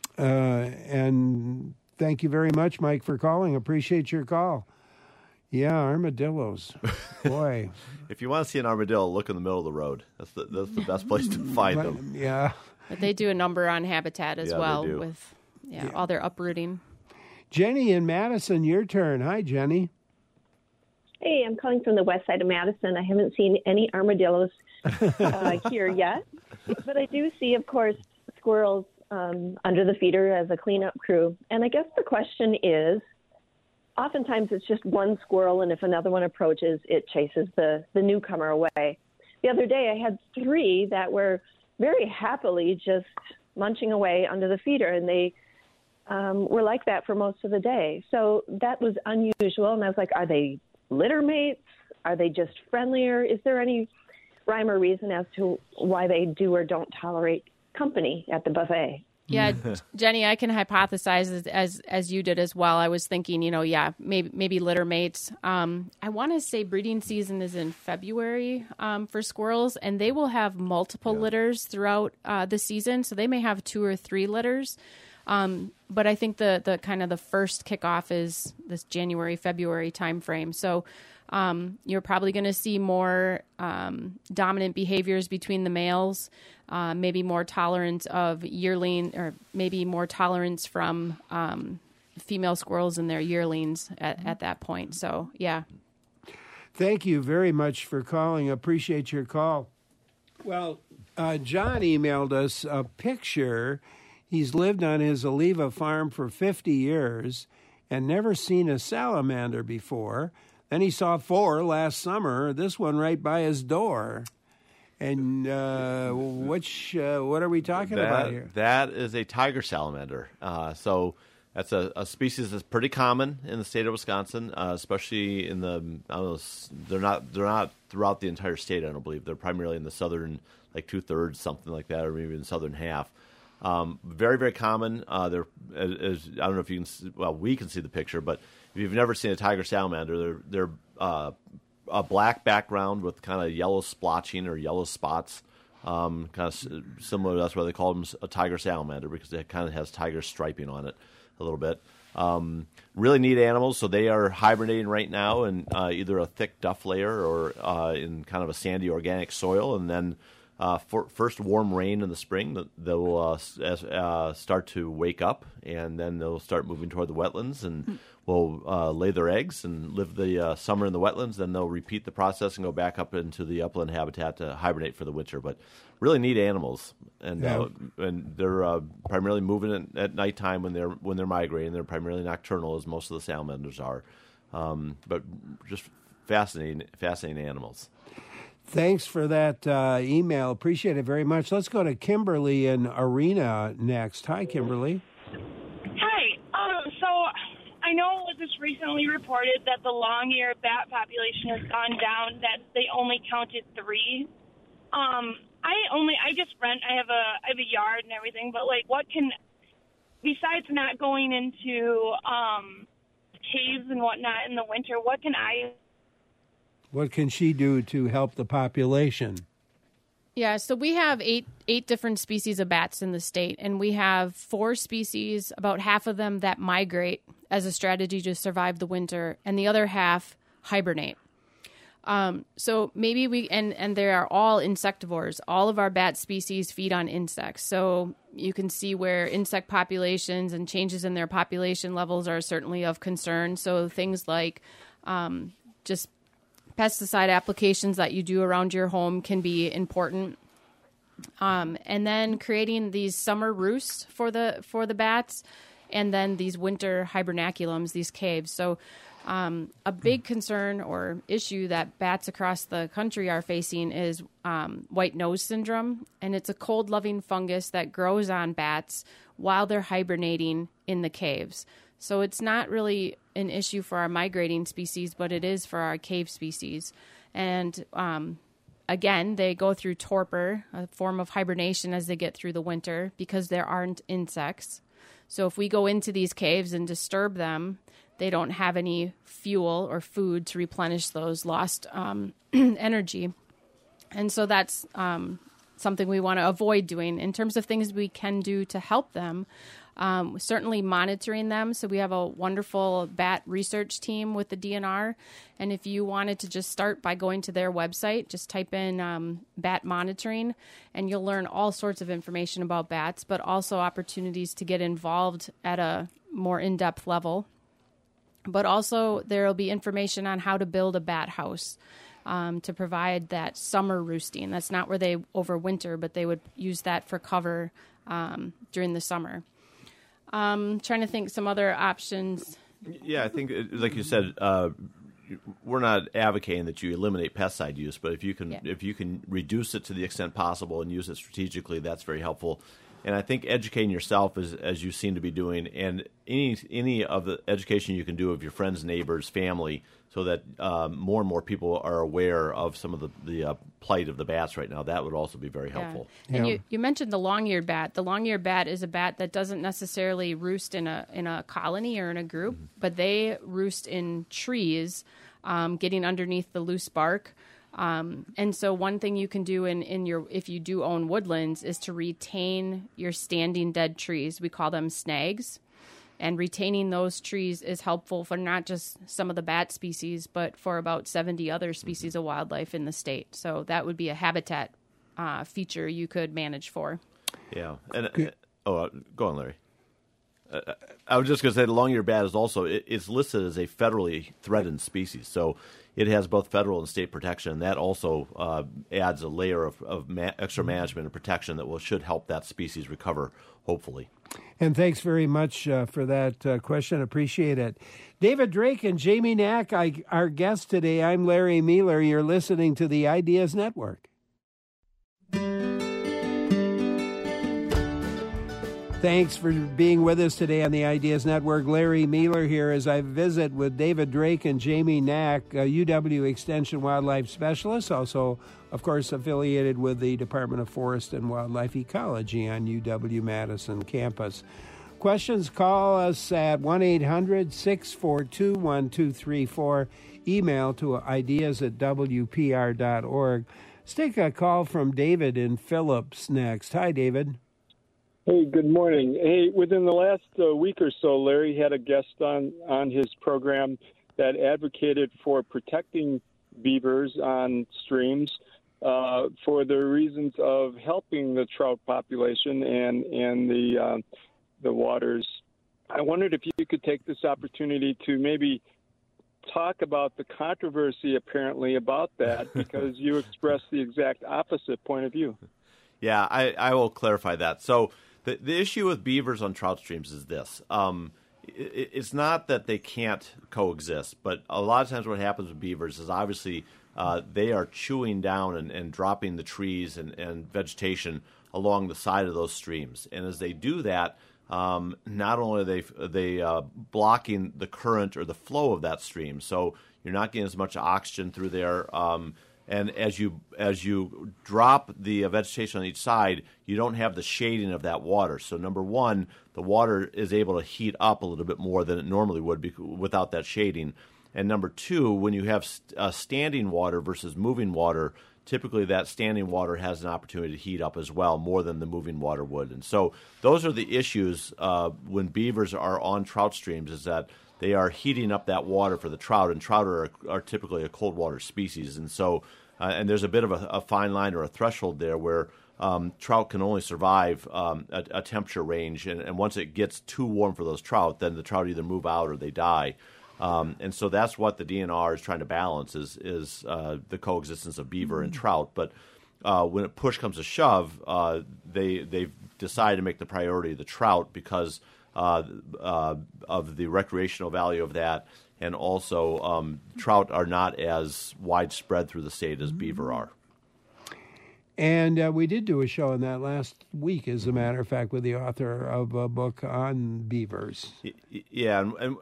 And thank you very much, Mike, for calling. Appreciate your call. Yeah, armadillos. Boy. If you want to see an armadillo, look in the middle of the road. That's the best place to find them. Yeah. But they do a number on habitat as well they do. with all their uprooting. Jenny in Madison, your turn. Hi, Jenny. Hey, I'm calling from the west side of Madison. I haven't seen any armadillos here yet, but I do see, of course, squirrels under the feeder as a cleanup crew. And I guess the question is, oftentimes it's just one squirrel, and if another one approaches, it chases the newcomer away. The other day I had 3 that were very happily just munching away under the feeder, and they were like that for most of the day. So that was unusual, and I was like, are they litter mates? Are they just friendlier? Is there any rhyme or reason as to why they do or don't tolerate company at the buffet? Yeah, Jenny, I can hypothesize as you did as well. I was thinking, maybe litter mates. I want to say breeding season is in February for squirrels, and they will have multiple litters throughout the season. So they may have 2 or 3 litters. But I think the kind of the first kickoff is this January, February timeframe. So you're probably going to see more dominant behaviors between the males. Maybe more tolerance of yearling, or maybe more tolerance from female squirrels and their yearlings at that point. So, yeah. Thank you very much for calling. Appreciate your call. Well, John emailed us a picture. He's lived on his Oliva farm for 50 years and never seen a salamander before. Then he saw 4 last summer, this one right by his door. And what are we talking about here? That is a tiger salamander. So that's a species that's pretty common in the state of Wisconsin, especially in they're not throughout the entire state, I don't believe. They're primarily in the southern, like 2/3, something like that, or maybe in the southern half. Very, very common. I don't know if you can. Well, we can see the picture, but if you've never seen a tiger salamander, they're a black background with kind of yellow splotching or yellow spots. Kind of similar. That's why they call them a tiger salamander, because it kind of has tiger striping on it a little bit. Really neat animals. So they are hibernating right now in either a thick duff layer or in kind of a sandy organic soil, and then. First warm rain in the spring, they'll start to wake up, and then they'll start moving toward the wetlands and will lay their eggs and live the summer in the wetlands. Then they'll repeat the process and go back up into the upland habitat to hibernate for the winter. But really neat animals, and they're primarily moving at nighttime when they're migrating. They're primarily nocturnal, as most of the salamanders are, but just fascinating animals. Thanks for that email. Appreciate it very much. Let's go to Kimberly in Arena next. Hi, Kimberly. Hi. So I know it was just recently reported that the long-eared bat population has gone down, that they only counted 3. I just rent. I have a yard and everything, but like, what can, besides not going into caves and whatnot in the winter, what can she do to help the population? Yeah, so we have eight different species of bats in the state, and we have 4 species, about half of them that migrate as a strategy to survive the winter, and the other half hibernate. So maybe and they are all insectivores. All of our bat species feed on insects. So you can see where insect populations and changes in their population levels are certainly of concern. So things like just pesticide applications that you do around your home can be important. And then creating these summer roosts for the bats, and then these winter hibernaculums, these caves. So a big concern or issue that bats across the country are facing is white nose syndrome, and it's a cold-loving fungus that grows on bats while they're hibernating in the caves. So it's not really an issue for our migrating species, but it is for our cave species. And again, they go through torpor, a form of hibernation, as they get through the winter because there aren't insects. So if we go into these caves and disturb them, they don't have any fuel or food to replenish those lost energy. And so that's something we want to avoid doing. In terms of things we can do to help them, certainly monitoring them. So we have a wonderful bat research team with the DNR. And if you wanted to just start by going to their website, just type in bat monitoring, and you'll learn all sorts of information about bats, but also opportunities to get involved at a more in-depth level. But also there will be information on how to build a bat house to provide that summer roosting. That's not where they overwinter, but they would use that for cover during the summer. Trying to think some other options. Yeah, I think, like you said, we're not advocating that you eliminate pesticide use, but if you can reduce it to the extent possible and use it strategically, that's very helpful. And I think educating yourself, as you seem to be doing, and any of the education you can do of your friends, neighbors, family, so that more and more people are aware of some of the plight of the bats right now, that would also be very helpful. Yeah. And you mentioned the long-eared bat. The long-eared bat is a bat that doesn't necessarily roost in a colony or in a group, but they roost in trees, getting underneath the loose bark. And so one thing you can do if you do own woodlands is to retain your standing dead trees. We call them snags. And retaining those trees is helpful for not just some of the bat species, but for about 70 other species of wildlife in the state. So that would be a habitat feature you could manage for. Yeah. And go on, Larry. I was just going to say the long-eared bat is also it's listed as a federally threatened species. So it has both federal and state protection, and that also adds a layer of extra management and protection that should help that species recover, hopefully. And thanks very much for that question. Appreciate it. David Drake and Jamie Knack, our guests today. I'm Larry Mueller. You're listening to the Ideas Network. Thanks for being with us today on the Ideas Network. Larry Mueller here as I visit with David Drake and Jamie Knack, UW Extension Wildlife Specialists, also, of course, affiliated with the Department of Forest and Wildlife Ecology on UW-Madison campus. Questions, call us at 1-800-642-1234. Email to ideas@wpr.org. Let's take a call from David in Phillips next. Hi, David. Hey, good morning. Hey, within the last week or so, Larry had a guest on his program that advocated for protecting beavers on streams for the reasons of helping the trout population and the waters. I wondered if you could take this opportunity to maybe talk about the controversy apparently about that, because you expressed the exact opposite point of view. Yeah, I will clarify that. So the issue with beavers on trout streams is this. It's not that they can't coexist, but a lot of times what happens with beavers is obviously they are chewing down and dropping the trees and vegetation along the side of those streams. And as they do that, not only are they blocking the current or the flow of that stream, so you're not getting as much oxygen through there. And as you drop the vegetation on each side, you don't have the shading of that water. So number one, the water is able to heat up a little bit more than it normally would without that shading. And number two, when you have standing water versus moving water, typically that standing water has an opportunity to heat up as well, more than the moving water would. And so those are the issues when beavers are on trout streams, is that they are heating up that water for the trout, and trout are typically a cold water species. And so and there's a bit of a fine line or a threshold there where trout can only survive a temperature range, and once it gets too warm for those trout, then the trout either move out or they die. And so that's what the DNR is trying to balance is the coexistence of beaver and trout. But when push comes to shove, they've decided to make the priority the trout because of the recreational value of that, and also trout are not as widespread through the state as beaver are. And we did do a show on that last week, as a matter of fact, with the author of a book on beavers. Yeah, and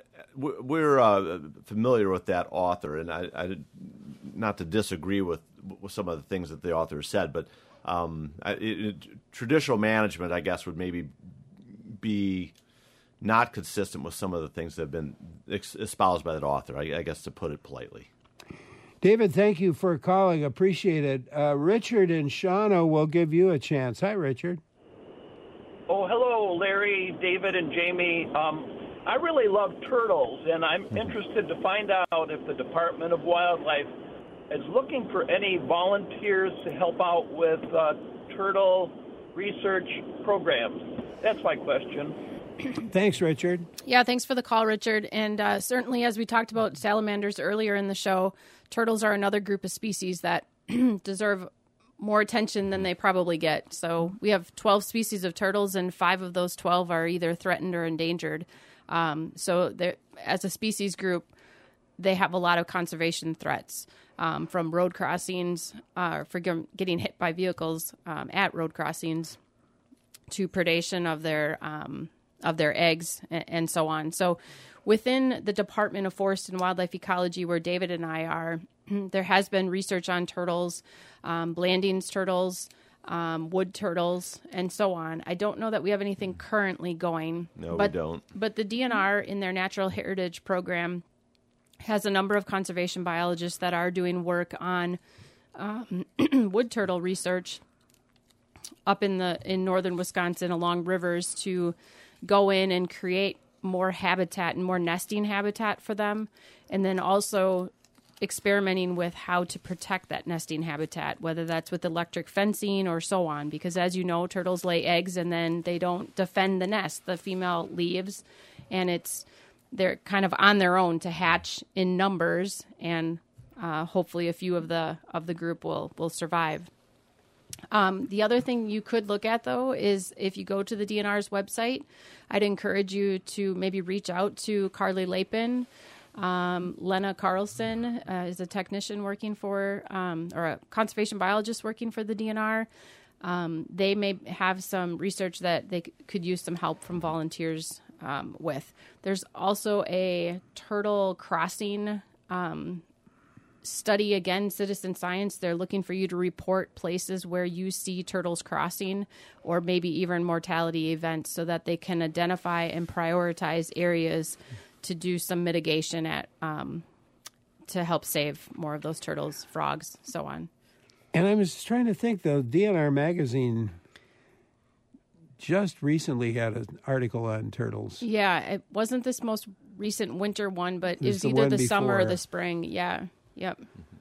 we're familiar with that author, and I not to disagree with some of the things that the author said, but traditional management, I guess, would maybe be not consistent with some of the things that have been espoused by that author, I guess, to put it politely. David, thank you for calling. Appreciate it. Richard and Shauna will give you a chance. Hi, Richard. Oh, hello, Larry, David, and Jamie. I really love turtles, and I'm interested to find out if the Department of Wildlife is looking for any volunteers to help out with turtle research programs. That's my question. Thanks, Richard. Yeah, thanks for the call, Richard. And certainly, as we talked about salamanders earlier in the show, turtles are another group of species that deserve more attention than they probably get. So we have 12 species of turtles, and 5 of those 12 are either threatened or endangered. So as a species group, they have a lot of conservation threats, from road crossings, for getting hit by vehicles at road crossings, to predation of their eggs and so on. So within the Department of Forest and Wildlife Ecology, where David and I are, there has been research on turtles, Blanding's turtles, wood turtles, and so on. I don't know that we have anything currently going. No, we don't. But the DNR, in their Natural Heritage Program, has a number of conservation biologists that are doing work on wood turtle research up in northern Wisconsin along rivers to go in and create more habitat and more nesting habitat for them, and then also experimenting with how to protect that nesting habitat, whether that's with electric fencing or so on, because as you know, turtles lay eggs and then they don't defend the nest. The female leaves, and it's they're kind of on their own to hatch in numbers, and hopefully a few of the group will survive. The other thing you could look at, though, is if you go to the DNR's website, I'd encourage you to maybe reach out to Carly Lapin. Lena Carlson is a technician working for, or a conservation biologist working for the DNR. They may have some research that they could use some help from volunteers with. There's also a turtle crossing study, again, citizen science. They're looking for you to report places where you see turtles crossing, or maybe even mortality events, so that they can identify and prioritize areas to do some mitigation at to help save more of those turtles, frogs, so on. And I was trying to think, the DNR magazine just recently had an article on turtles. Yeah, it wasn't this most recent winter one, but it was either the summer or the spring. Yeah. Yep.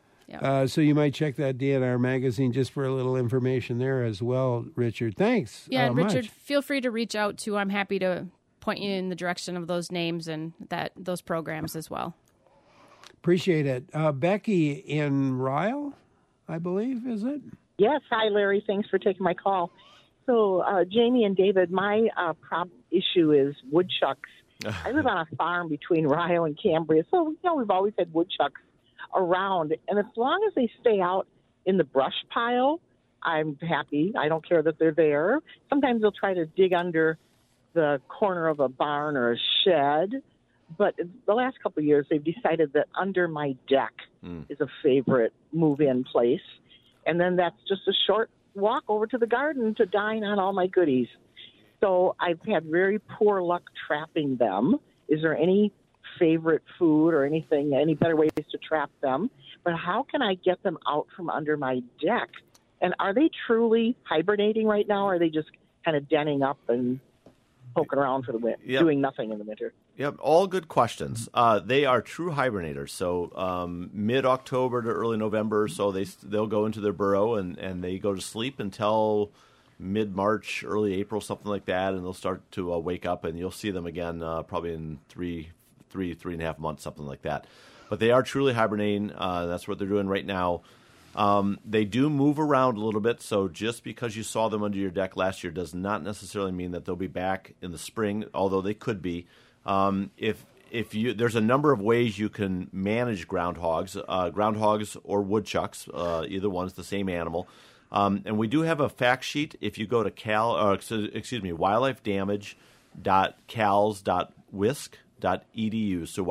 So you might check that DNR magazine just for a little information there as well, Richard. Thanks. Yeah, and Richard, feel free to reach out too. I'm happy to point you in the direction of those names and those programs as well. Appreciate it. Becky in Ryle, I believe, is it? Yes. Hi, Larry. Thanks for taking my call. So, Jamie and David, my issue is woodchucks. I live on a farm between Ryle and Cambria, so we've always had woodchucks around, and as long as they stay out in the brush pile, I'm happy. I don't care that they're there. Sometimes they'll try to dig under the corner of a barn or a shed, but the last couple of years they've decided that under my deck is a favorite move-in place, and then that's just a short walk over to the garden to dine on all my goodies. So I've had very poor luck trapping them. Is there any favorite food or anything, any better ways to trap them? But how can I get them out from under my deck? And are they truly hibernating right now, or are they just kind of denning up and poking around for the winter, doing nothing in the winter? Yep, all good questions. They are true hibernators. So mid-October to early November, so they'll go into their burrow and they go to sleep until mid-March, early April, something like that, and they'll start to wake up, and you'll see them again probably in three and a half months, something like that. But they are truly hibernating. That's what they're doing right now. They do move around a little bit, so just because you saw them under your deck last year does not necessarily mean that they'll be back in the spring, although they could be. There's a number of ways you can manage groundhogs or woodchucks. Either one's the same animal. And we do have a fact sheet. If you go to wildlifedamage.cals.wisc.edu, so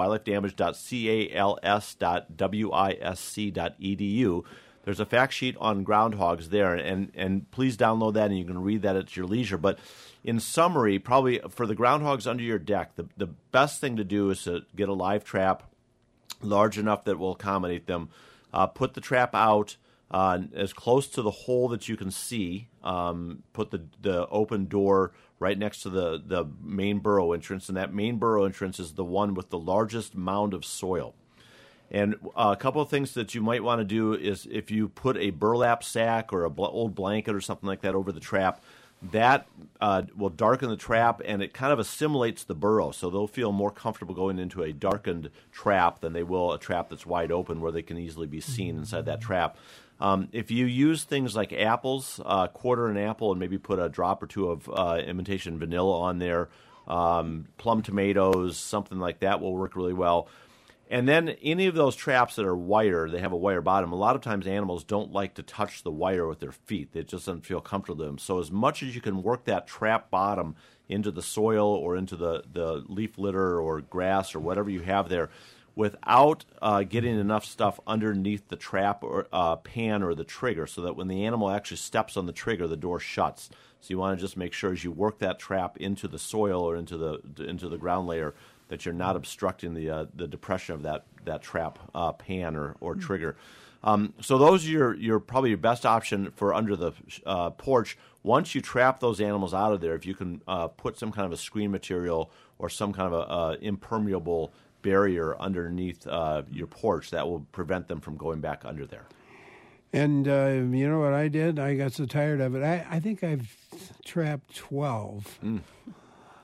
wildlifedamage.cals.wisc.edu. There's a fact sheet on groundhogs there, and please download that, and you can read that at your leisure. But in summary, probably for the groundhogs under your deck, the best thing to do is to get a live trap large enough that will accommodate them. Put the trap out as close to the hole that you can see. Put the open door right next to the main burrow entrance, and that main burrow entrance is the one with the largest mound of soil. And a couple of things that you might want to do is if you put a burlap sack or an old blanket or something like that over the trap, that will darken the trap, and it kind of assimilates the burrow. So they'll feel more comfortable going into a darkened trap than they will a trap that's wide open where they can easily be seen inside that trap. If you use things like apples, quarter an apple and maybe put a drop or two of imitation vanilla on there, plum tomatoes, something like that will work really well. And then any of those traps that are wire, they have a wire bottom. A lot of times animals don't like to touch the wire with their feet. It just doesn't feel comfortable to them. So as much as you can work that trap bottom into the soil or into the leaf litter or grass or whatever you have there, without getting enough stuff underneath the trap or pan or the trigger, so that when the animal actually steps on the trigger, the door shuts. So you want to just make sure as you work that trap into the soil or into the ground layer that you're not obstructing the depression of that trap pan or trigger. So those are your probably your best option for under the porch. Once you trap those animals out of there, if you can put some kind of a screen material or some kind of a impermeable barrier underneath your porch, that will prevent them from going back under there. And you know what I did? I got so tired of it. I think I've trapped 12.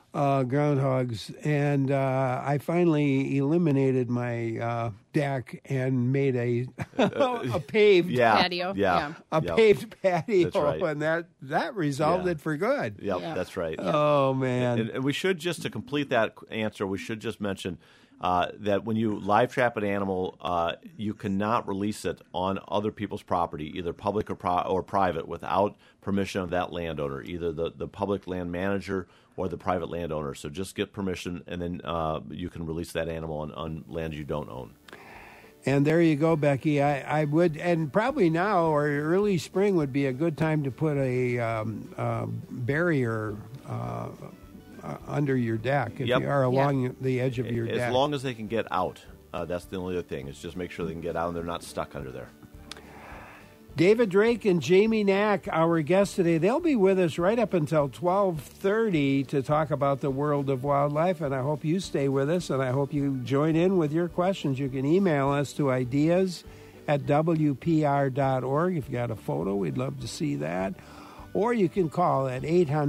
groundhogs, and I finally eliminated my deck and made a paved patio. Paved patio, that's right. And that resolved it for good. Yep, that's right. Oh man! And we should just to complete that answer, we should just mention that when you live trap an animal, you cannot release it on other people's property, either public or private, without permission of that landowner, either the public land manager or the private landowner. So just get permission, and then you can release that animal on land you don't own. And there you go, Becky. I would, and probably now or early spring would be a good time to put a barrier under your deck if you are along the edge of your deck. As long as they can get out. That's the only other thing, is just make sure they can get out and they're not stuck under there. David Drake and Jamie Knack, our guests today, they'll be with us right up until 12:30 to talk about the world of wildlife, and I hope you stay with us, and I hope you join in with your questions. You can email us to ideas@wpr.org. If you got a photo, we'd love to see that. Or you can call at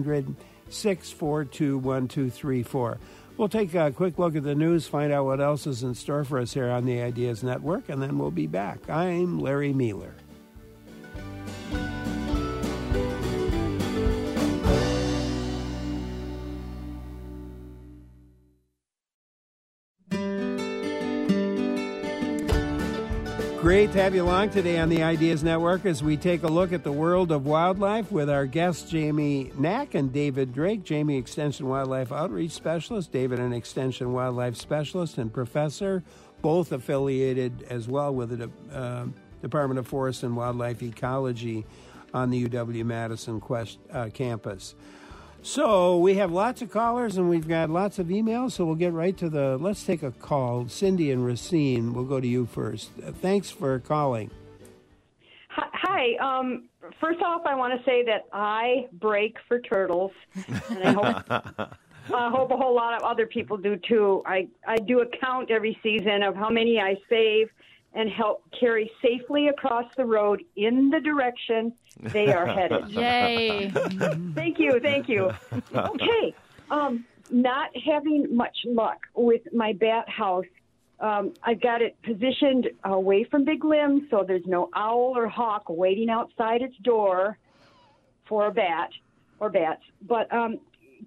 800-642-1234. We'll take a quick look at the news, find out what else is in store for us here on the Ideas Network, and then we'll be back. I'm Larry Mueller. Great to have you along today on the Ideas Network as we take a look at the world of wildlife with our guests Jamie Knack and David Drake. Jamie, Extension Wildlife Outreach Specialist. David, an Extension Wildlife Specialist and Professor, both affiliated as well with the Department of Forest and Wildlife Ecology on the UW-Madison campus. So we have lots of callers and we've got lots of emails, so we'll get right to let's take a call. Cindy and Racine, we'll go to you first. Thanks for calling. Hi. First off, I want to say that I break for turtles, and I hope a whole lot of other people do too. I do a count every season of how many I save and help carry safely across the road in the direction they are headed. Yay. Thank you. Okay. Not having much luck with my bat house. I've got it positioned away from big limbs, so there's no owl or hawk waiting outside its door for a bat or bats. But do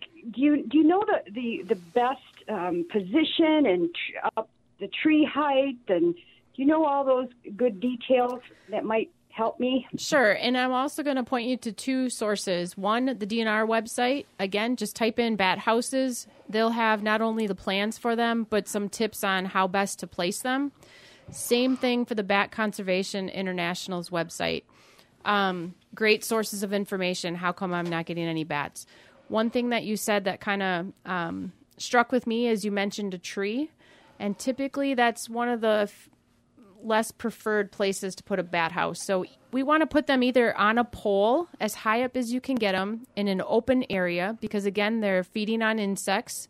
you know the best position and the tree height, and do you know all those good details that might help me? Sure, and I'm also going to point you to two sources. One, the DNR website. Again, just type in bat houses. They'll have not only the plans for them, but some tips on how best to place them. Same thing for the Bat Conservation International's website. Great sources of information. How come I'm not getting any bats? One thing that you said that kind of struck with me is you mentioned a tree, and typically that's one of the less preferred places to put a bat house. So we want to put them either on a pole as high up as you can get them in an open area, because again, they're feeding on insects.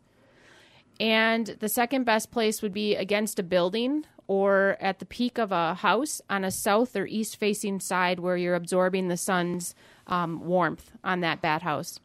And the second best place would be against a building or at the peak of a house on a south or east facing side where you're absorbing the sun's warmth on that bat house.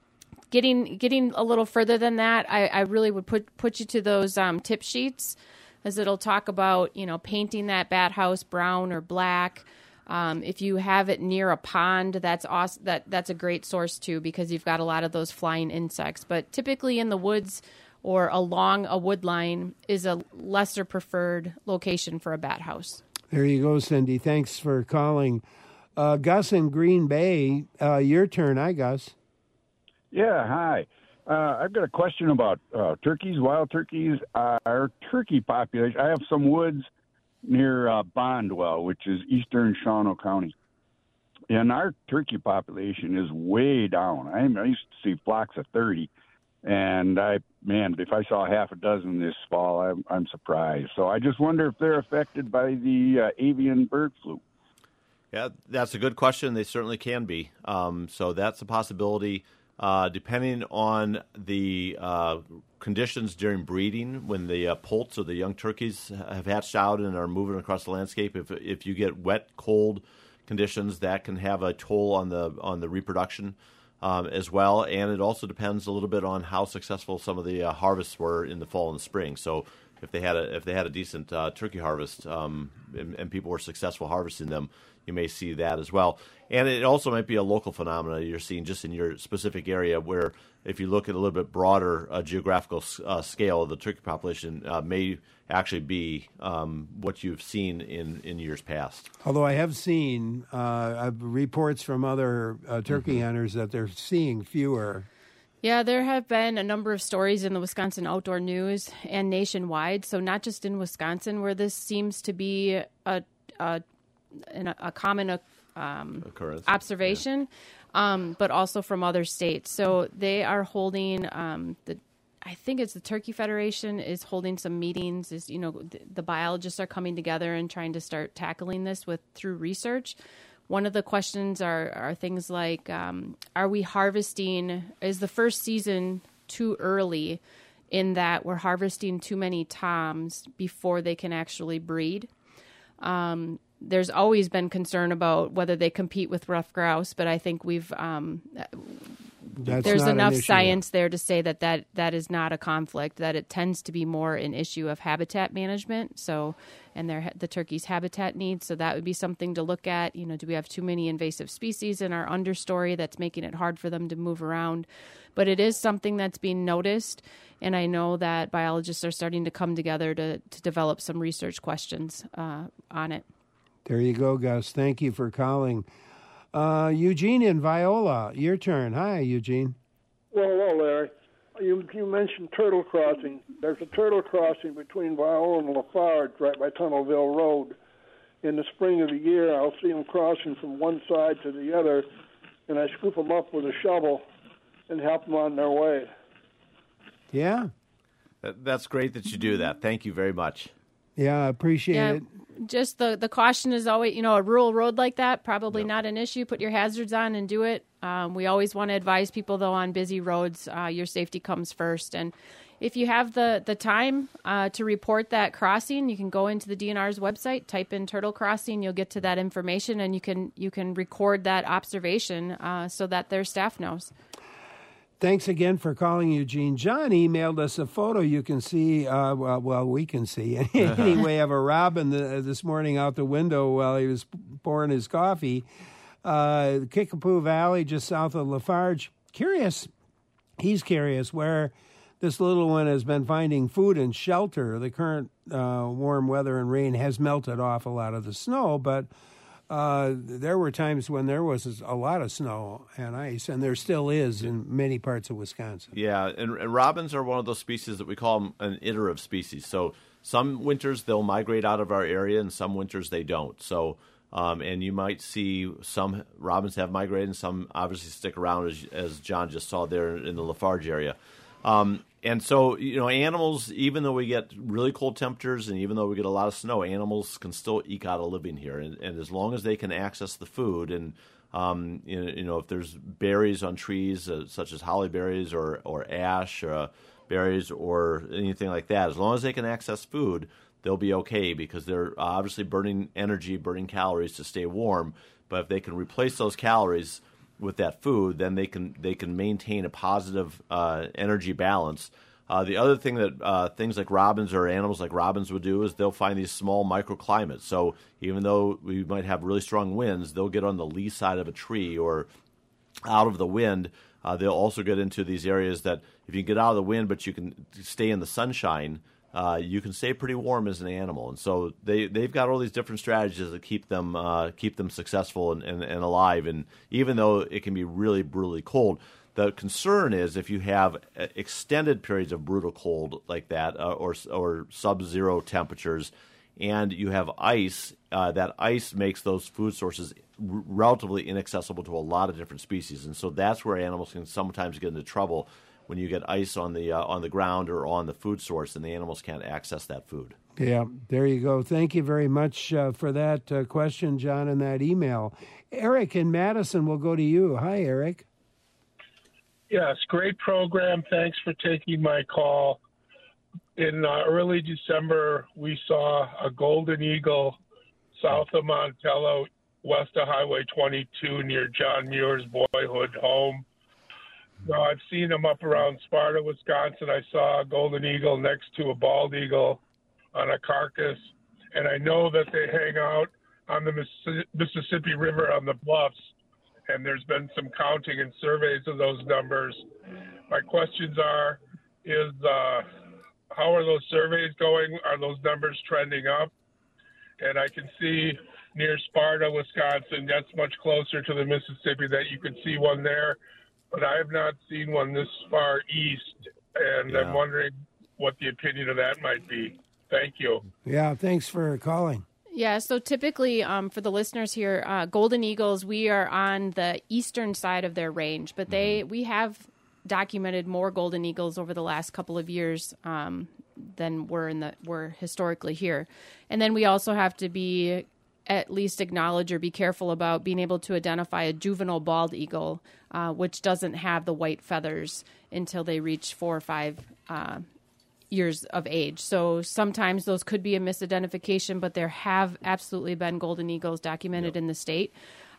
Getting a little further than that, I really would put you to those tip sheets, as it'll talk about, painting that bat house brown or black. If you have it near a pond, that's awesome. That's a great source too, because you've got a lot of those flying insects. But typically in the woods or along a wood line is a lesser preferred location for a bat house. There you go, Cindy. Thanks for calling. Gus in Green Bay, your turn. Hi, Gus. Yeah, hi. I've got a question about turkeys, wild turkeys. Our turkey population, I have some woods near Bondwell, which is eastern Shawano County. And our turkey population is way down. I used to see flocks of 30. And if I saw half a dozen this fall, I'm surprised. So I just wonder if they're affected by the avian bird flu. Yeah, that's a good question. They certainly can be. So that's a possibility. Depending on the conditions during breeding, when the poults or the young turkeys have hatched out and are moving across the landscape, if you get wet, cold conditions, that can have a toll on the reproduction as well. And it also depends a little bit on how successful some of the harvests were in the fall and the spring. So if they had a decent turkey harvest and people were successful harvesting them, you may see that as well. And it also might be a local phenomenon you're seeing just in your specific area, where if you look at a little bit broader geographical scale of the turkey population, may actually be what you've seen in years past. Although I have seen reports from other turkey hunters that they're seeing fewer. Yeah, there have been a number of stories in the Wisconsin Outdoor News and nationwide. So not just in Wisconsin, where this seems to be a common occurrence, observation, but also from other states. So they are holding I think it's the Turkey Federation is holding some meetings. The biologists are coming together and trying to start tackling this through research. One of the questions are things like, are we harvesting? Is the first season too early in that we're harvesting too many toms before they can actually breed? There's always been concern about whether they compete with ruffed grouse, but I think there's enough science there to say that is not a conflict, that it tends to be more an issue of habitat management. So, and the turkey's habitat needs. So that would be something to look at. Do we have too many invasive species in our understory that's making it hard for them to move around? But it is something that's being noticed. And I know that biologists are starting to come together to develop some research questions on it. There you go, Gus. Thank you for calling. Eugene in Viola, your turn. Hi, Eugene. Well, hello, Larry. You mentioned turtle crossing. There's a turtle crossing between Viola and Lafarge right by Tunnelville Road. In the spring of the year, I'll see them crossing from one side to the other, and I scoop them up with a shovel and help them on their way. Yeah. That's great that you do that. Thank you very much. Yeah, I appreciate it. Just the caution is always, a rural road like that, probably not an issue. Put your hazards on and do it. We always want to advise people, though, on busy roads, your safety comes first. And if you have the time to report that crossing, you can go into the DNR's website, type in turtle crossing, you'll get to that information, and you can record that observation so that their staff knows. Thanks again for calling, Eugene. John emailed us a photo you can see, we can see, anyway, of a robin this morning out the window while he was pouring his coffee. Kickapoo Valley, just south of Lafarge. He's curious where this little one has been finding food and shelter. The current warm weather and rain has melted off a lot of the snow, but there were times when there was a lot of snow and ice, and there still is in many parts of Wisconsin. Yeah, and robins are one of those species that we call them an iterative species. So some winters they'll migrate out of our area, and some winters they don't. So, and you might see some robins have migrated, and some obviously stick around, as John just saw there in the Lafarge area. And so, animals, even though we get really cold temperatures and even though we get a lot of snow, animals can still eke out a living here. And as long as they can access the food and, if there's berries on trees, such as holly berries or ash berries or anything like that, as long as they can access food, they'll be okay because they're obviously burning energy, burning calories to stay warm. But if they can replace those calories with that food, then they can maintain a positive energy balance. The other thing that things like robins or animals like robins would do is they'll find these small microclimates. So even though we might have really strong winds, they'll get on the lee side of a tree or out of the wind. They'll also get into these areas that if you get out of the wind but you can stay in the sunshine, you can stay pretty warm as an animal. And so they've got all these different strategies that keep them successful and alive. And even though it can be really brutally cold, the concern is if you have extended periods of brutal cold like that or sub-zero temperatures and you have ice, that ice makes those food sources relatively inaccessible to a lot of different species. And so that's where animals can sometimes get into trouble when you get ice on the ground or on the food source, and the animals can't access that food. Yeah, there you go. Thank you very much for that question, John, and that email. Eric in Madison, will go to you. Hi, Eric. Yes, great program. Thanks for taking my call. In early December, we saw a golden eagle south of Montello, west of Highway 22 near John Muir's boyhood home. No, I've seen them up around Sparta, Wisconsin. I saw a golden eagle next to a bald eagle on a carcass, and I know that they hang out on the Mississippi River on the bluffs, and there's been some counting and surveys of those numbers. My questions are, how are those surveys going? Are those numbers trending up? And I can see near Sparta, Wisconsin, that's much closer to the Mississippi, that you could see one there. But I have not seen one this far east, and I'm wondering what the opinion of that might be. Thank you. Yeah, thanks for calling. Yeah, so typically for the listeners here, golden eagles, we are on the eastern side of their range, but we have documented more golden eagles over the last couple of years than were historically here. And then we also have to be at least acknowledge or be careful about being able to identify a juvenile bald eagle, which doesn't have the white feathers until they reach 4 or 5 years of age. So sometimes those could be a misidentification, but there have absolutely been golden eagles documented in the state.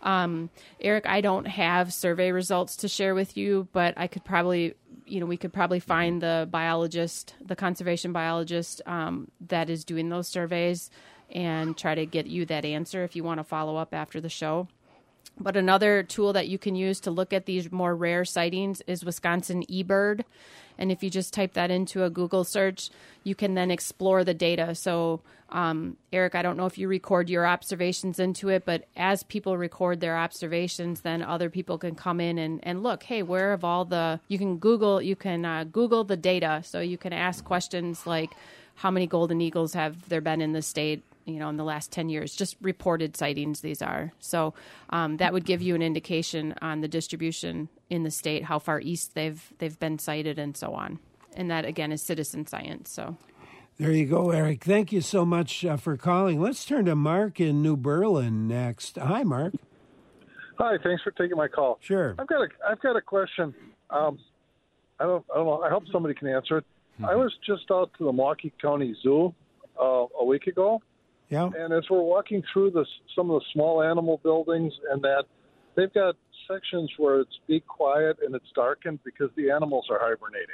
Eric, I don't have survey results to share with you, but I could probably, we could probably find the conservation biologist that is doing those surveys and try to get you that answer if you want to follow up after the show. But another tool that you can use to look at these more rare sightings is Wisconsin eBird. And if you just type that into a Google search, you can then explore the data. So, Eric, I don't know if you record your observations into it, but as people record their observations, then other people can come in and look, hey, where have all you can Google the data. So you can ask questions like, how many golden eagles have there been in the state, in the last 10 years, just reported sightings these are. So that would give you an indication on the distribution in the state, how far east they've been sighted and so on. And that, again, is citizen science. So there you go, Eric. Thank you so much for calling. Let's turn to Mark in New Berlin next. Hi, Mark. Hi, thanks for taking my call. Sure. I've got a question. I don't know. I hope somebody can answer it. Mm-hmm. I was just out to the Milwaukee County Zoo a week ago. Yeah. And as we're walking through some of the small animal buildings, and that they've got sections where it's be quiet and it's darkened because the animals are hibernating.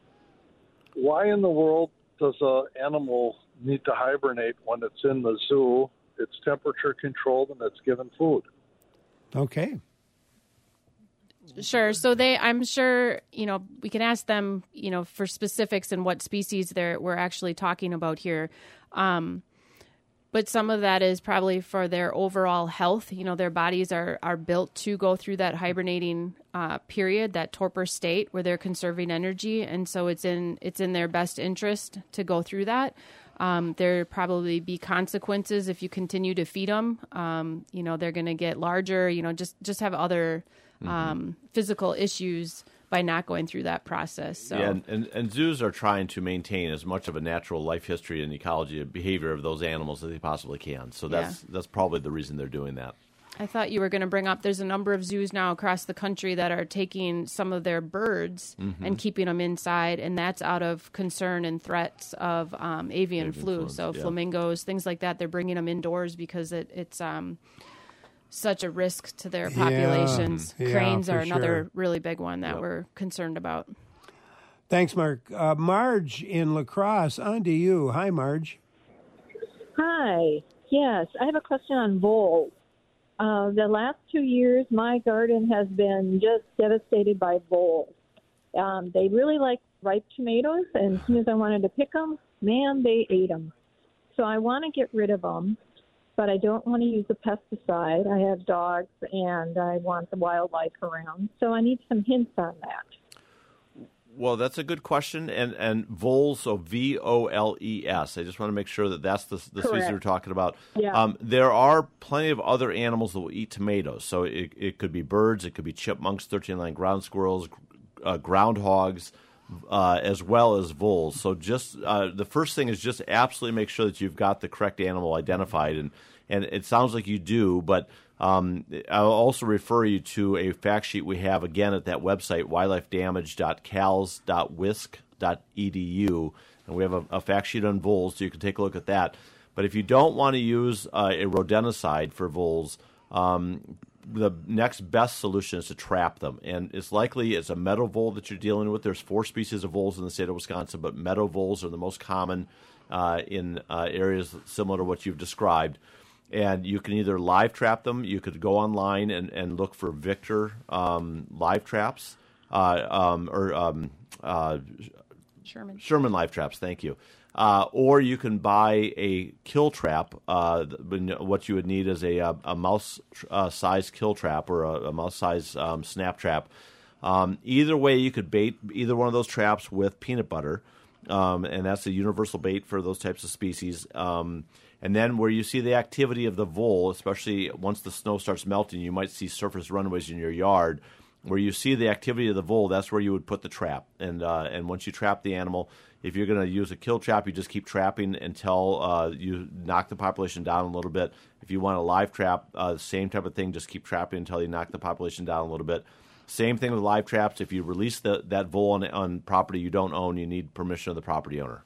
Why in the world does an animal need to hibernate when it's in the zoo, it's temperature controlled, and it's given food? Okay. Sure. So I'm sure, we can ask them, for specifics and what species we're actually talking about here. But some of that is probably for their overall health. Their bodies are built to go through that hibernating period, that torpor state where they're conserving energy. And so it's in their best interest to go through that. There probably be consequences if you continue to feed them. They're going to get larger, just have other physical issues by not going through that process. So. Yeah, and zoos are trying to maintain as much of a natural life history and ecology and behavior of those animals as they possibly can. So that's probably the reason they're doing that. I thought you were going to bring up, there's a number of zoos now across the country that are taking some of their birds and keeping them inside, and that's out of concern and threats of avian flu. So flamingos, things like that, they're bringing them indoors because it's such a risk to their populations. Yeah, Cranes are another sure. really big one that we're concerned about. Thanks, Mark. Marge in La Crosse, on to you. Hi, Marge. Hi. Yes, I have a question on voles. The last 2 years, my garden has been just devastated by voles. They really like ripe tomatoes, and as soon as I wanted to pick them, man, they ate them. So I want to get rid of them, but I don't want to use a pesticide. I have dogs, and I want the wildlife around. So I need some hints on that. Well, that's a good question. And voles, so V-O-L-E-S. I just want to make sure that that's the species we're talking about. Yeah. There are plenty of other animals that will eat tomatoes. So it could be birds, it could be chipmunks, 13-line ground squirrels, groundhogs, as well as voles. So just the first thing is just absolutely make sure that you've got the correct animal identified. And it sounds like you do, but I'll also refer you to a fact sheet we have, again, at that website, wildlifedamage.cals.wisc.edu. And we have a fact sheet on voles, so you can take a look at that. But if you don't want to use a rodenticide for voles, the next best solution is to trap them. And it's likely it's a meadow vole that you're dealing with. There's 4 species of voles in the state of Wisconsin, but meadow voles are the most common in areas similar to what you've described. And you can either live trap them. You could go online and look for Victor live traps Sherman live traps. Thank you. Or you can buy a kill trap. What you would need is a mouse-sized kill trap or a mouse-sized snap trap. Either way, you could bait either one of those traps with peanut butter, and that's a universal bait for those types of species. And then where you see the activity of the vole, especially once the snow starts melting, you might see surface runways in your yard. Where you see the activity of the vole, that's where you would put the trap. And once you trap the animal, if you're going to use a kill trap, you just keep trapping until you knock the population down a little bit. If you want a live trap, same type of thing, just keep trapping until you knock the population down a little bit. Same thing with live traps. If you release that vole on property you don't own, you need permission of the property owner.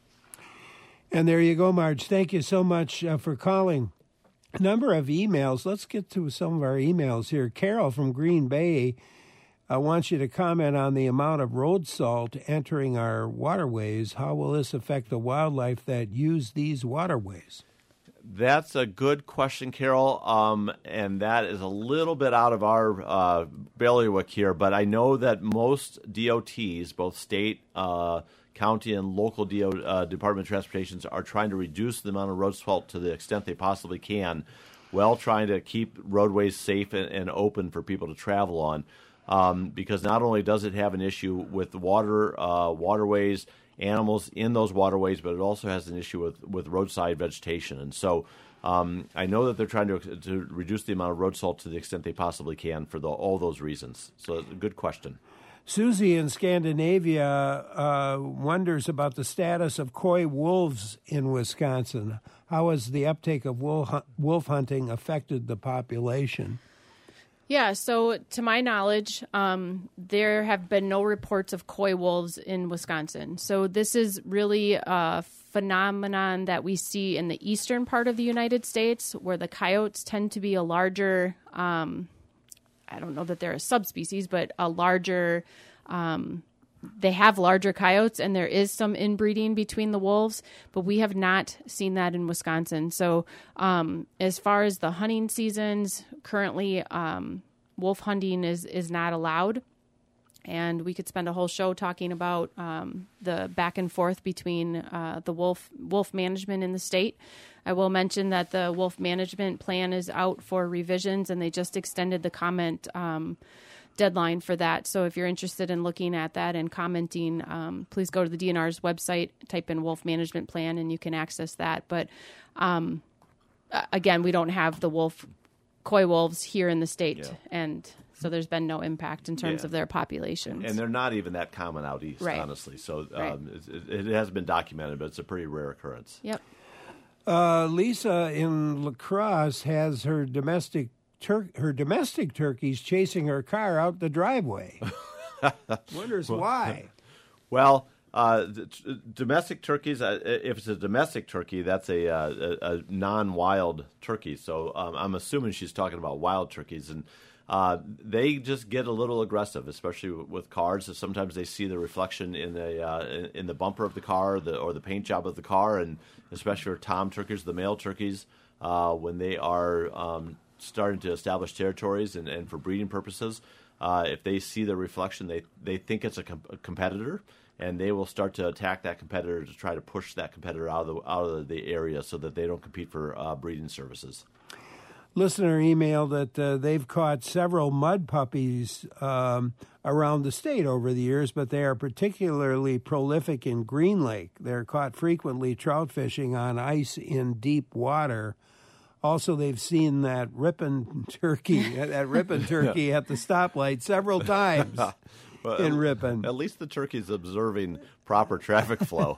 And there you go, Marge. Thank you so much for calling. A number of emails. Let's get to some of our emails here. Carol from Green Bay wants you to comment on the amount of road salt entering our waterways. How will this affect the wildlife that use these waterways? That's a good question, Carol, and that is a little bit out of our bailiwick here, but I know that most DOTs, both state, county, and local Department of Transportation, are trying to reduce the amount of road salt to the extent they possibly can, while trying to keep roadways safe and open for people to travel on. Because not only does it have an issue with waterways, animals in those waterways, but it also has an issue with roadside vegetation. And so I know that they're trying to reduce the amount of road salt to the extent they possibly can for all those reasons. So it's a good question. Susie in Scandinavia wonders about the status of coy wolves in Wisconsin. How has the uptake of wolf hunting affected the population? Yeah, so to my knowledge, there have been no reports of coy wolves in Wisconsin. So this is really a phenomenon that we see in the eastern part of the United States, where the coyotes tend to be a larger, I don't know that they're a subspecies, but a larger, they have larger coyotes, and there is some inbreeding between the wolves, but we have not seen that in Wisconsin. So as far as the hunting seasons, currently wolf hunting is not allowed. And we could spend a whole show talking about the back and forth between the wolf management in the state. I will mention that the wolf management plan is out for revisions, and they just extended the comment deadline for that. So if you're interested in looking at that and commenting, please go to the DNR's website, type in wolf management plan, and you can access that. But again, we don't have the coy wolves here in the state, and so there's been no impact in terms of their populations. And they're not even that common out east, right. Honestly. So it has been documented, but it's a pretty rare occurrence. Yep. Lisa in La Crosse has her domestic turkeys chasing her car out the driveway. Wonders why. Well, domestic turkeys, if it's a domestic turkey, that's a non-wild turkey. So I'm assuming she's talking about wild turkeys. And they just get a little aggressive, especially with cars. Sometimes they see the reflection in the bumper of the car or the paint job of the car, and especially for tom turkeys, the male turkeys, when they are starting to establish territories and for breeding purposes, if they see the reflection, they think it's a competitor, and they will start to attack that competitor to try to push that competitor out of the area so that they don't compete for breeding services. Listener emailed that they've caught several mud puppies around the state over the years, but they are particularly prolific in Green Lake. They're caught frequently trout fishing on ice in deep water. Also, they've seen that Ripon turkey at the stoplight several times in Ripon. At least the turkey's observing proper traffic flow.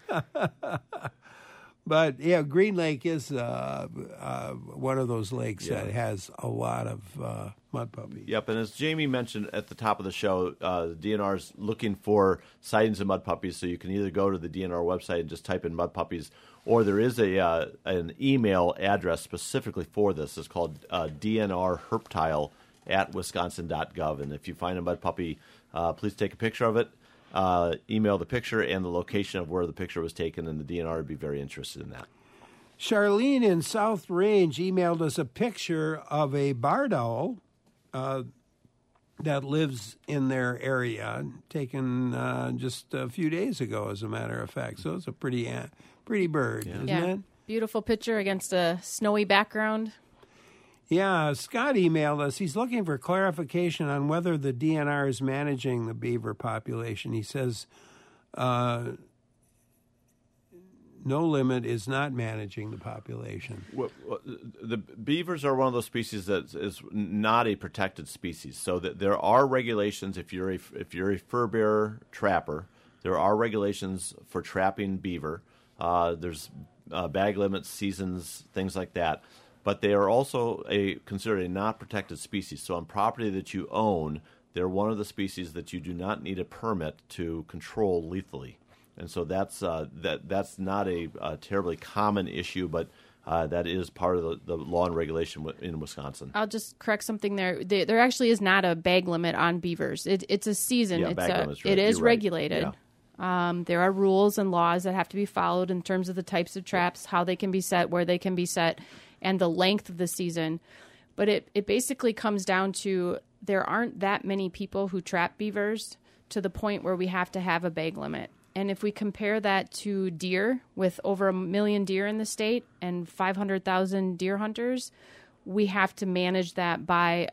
But, yeah, Green Lake is one of those lakes that has a lot of mud puppies. Yep, and as Jamie mentioned at the top of the show, the DNR is looking for sightings of mud puppies, so you can either go to the DNR website and just type in mud puppies, or there is an email address specifically for this. It's called DNR Herptile at wisconsin.gov. And if you find a mud puppy, please take a picture of it, email the picture and the location of where the picture was taken, and the DNR would be very interested in that. Charlene in South Range emailed us a picture of a barred owl that lives in their area, taken just a few days ago, as a matter of fact. So it's a pretty bird, isn't it? Beautiful picture against a snowy background. Yeah, Scott emailed us. He's looking for clarification on whether the DNR is managing the beaver population. He says No Limit is not managing the population. Well, the beavers are one of those species that is not a protected species. So that there are regulations if you're a fur bearer trapper. There are regulations for trapping beaver. There's bag limits, seasons, things like that. But they are also considered a not protected species. So on property that you own, they're one of the species that you do not need a permit to control lethally. And so that's not a terribly common issue, but that is part of the law and regulation in Wisconsin. I'll just correct something there. There actually is not a bag limit on beavers. It's a season. Yeah, It is regulated. Yeah. There are rules and laws that have to be followed in terms of the types of traps, how they can be set, where they can be set, and the length of the season. But it basically comes down to there aren't that many people who trap beavers to the point where we have to have a bag limit. And if we compare that to deer, with over 1 million deer in the state and 500,000 deer hunters, we have to manage that by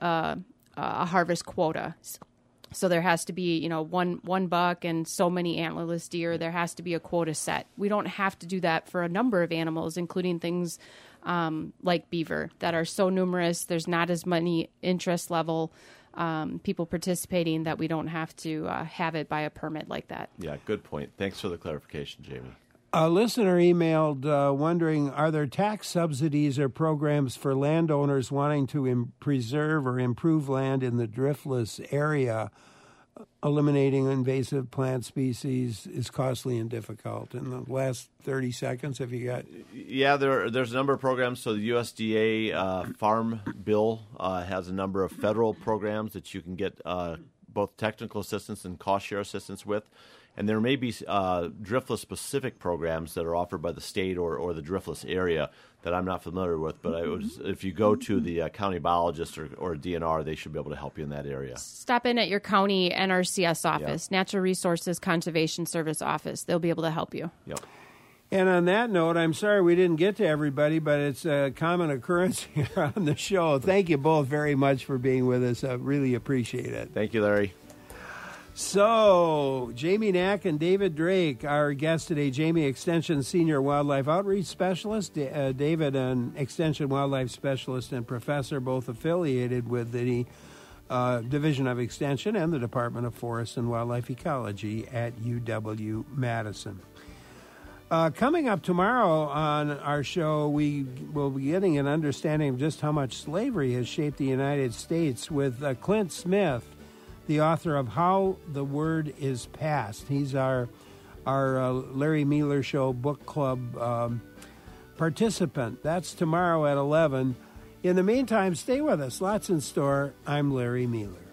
a harvest quota. So there has to be, one buck and so many antlerless deer. There has to be a quota set. We don't have to do that for a number of animals, including things like beaver that are so numerous. There's not as many interest level people participating that we don't have to have it by a permit like that. Yeah, good point. Thanks for the clarification, Jamie. A listener emailed wondering, are there tax subsidies or programs for landowners wanting to preserve or improve land in the driftless area? Eliminating invasive plant species is costly and difficult. In the last 30 seconds, have you got... Yeah, there's a number of programs. So the USDA Farm Bill has a number of federal programs that you can get both technical assistance and cost share assistance with. And there may be driftless-specific programs that are offered by the state or the driftless area that I'm not familiar with. But if you go to the county biologist or DNR, they should be able to help you in that area. Stop in at your county NRCS office, Natural Resources Conservation Service office. They'll be able to help you. Yep. And on that note, I'm sorry we didn't get to everybody, but it's a common occurrence here on the show. Thank you both very much for being with us. I really appreciate it. Thank you, Larry. So, Jamie Knack and David Drake, our guests today. Jamie, Extension Senior Wildlife Outreach Specialist. David, an Extension Wildlife Specialist and Professor, both affiliated with the Division of Extension and the Department of Forest and Wildlife Ecology at UW-Madison. Coming up tomorrow on our show, we will be getting an understanding of just how much slavery has shaped the United States with Clint Smith, the author of How the Word is Passed. He's our Larry Mueller Show book club participant. That's tomorrow at 11. In the meantime, stay with us. Lots in store. I'm Larry Mueller.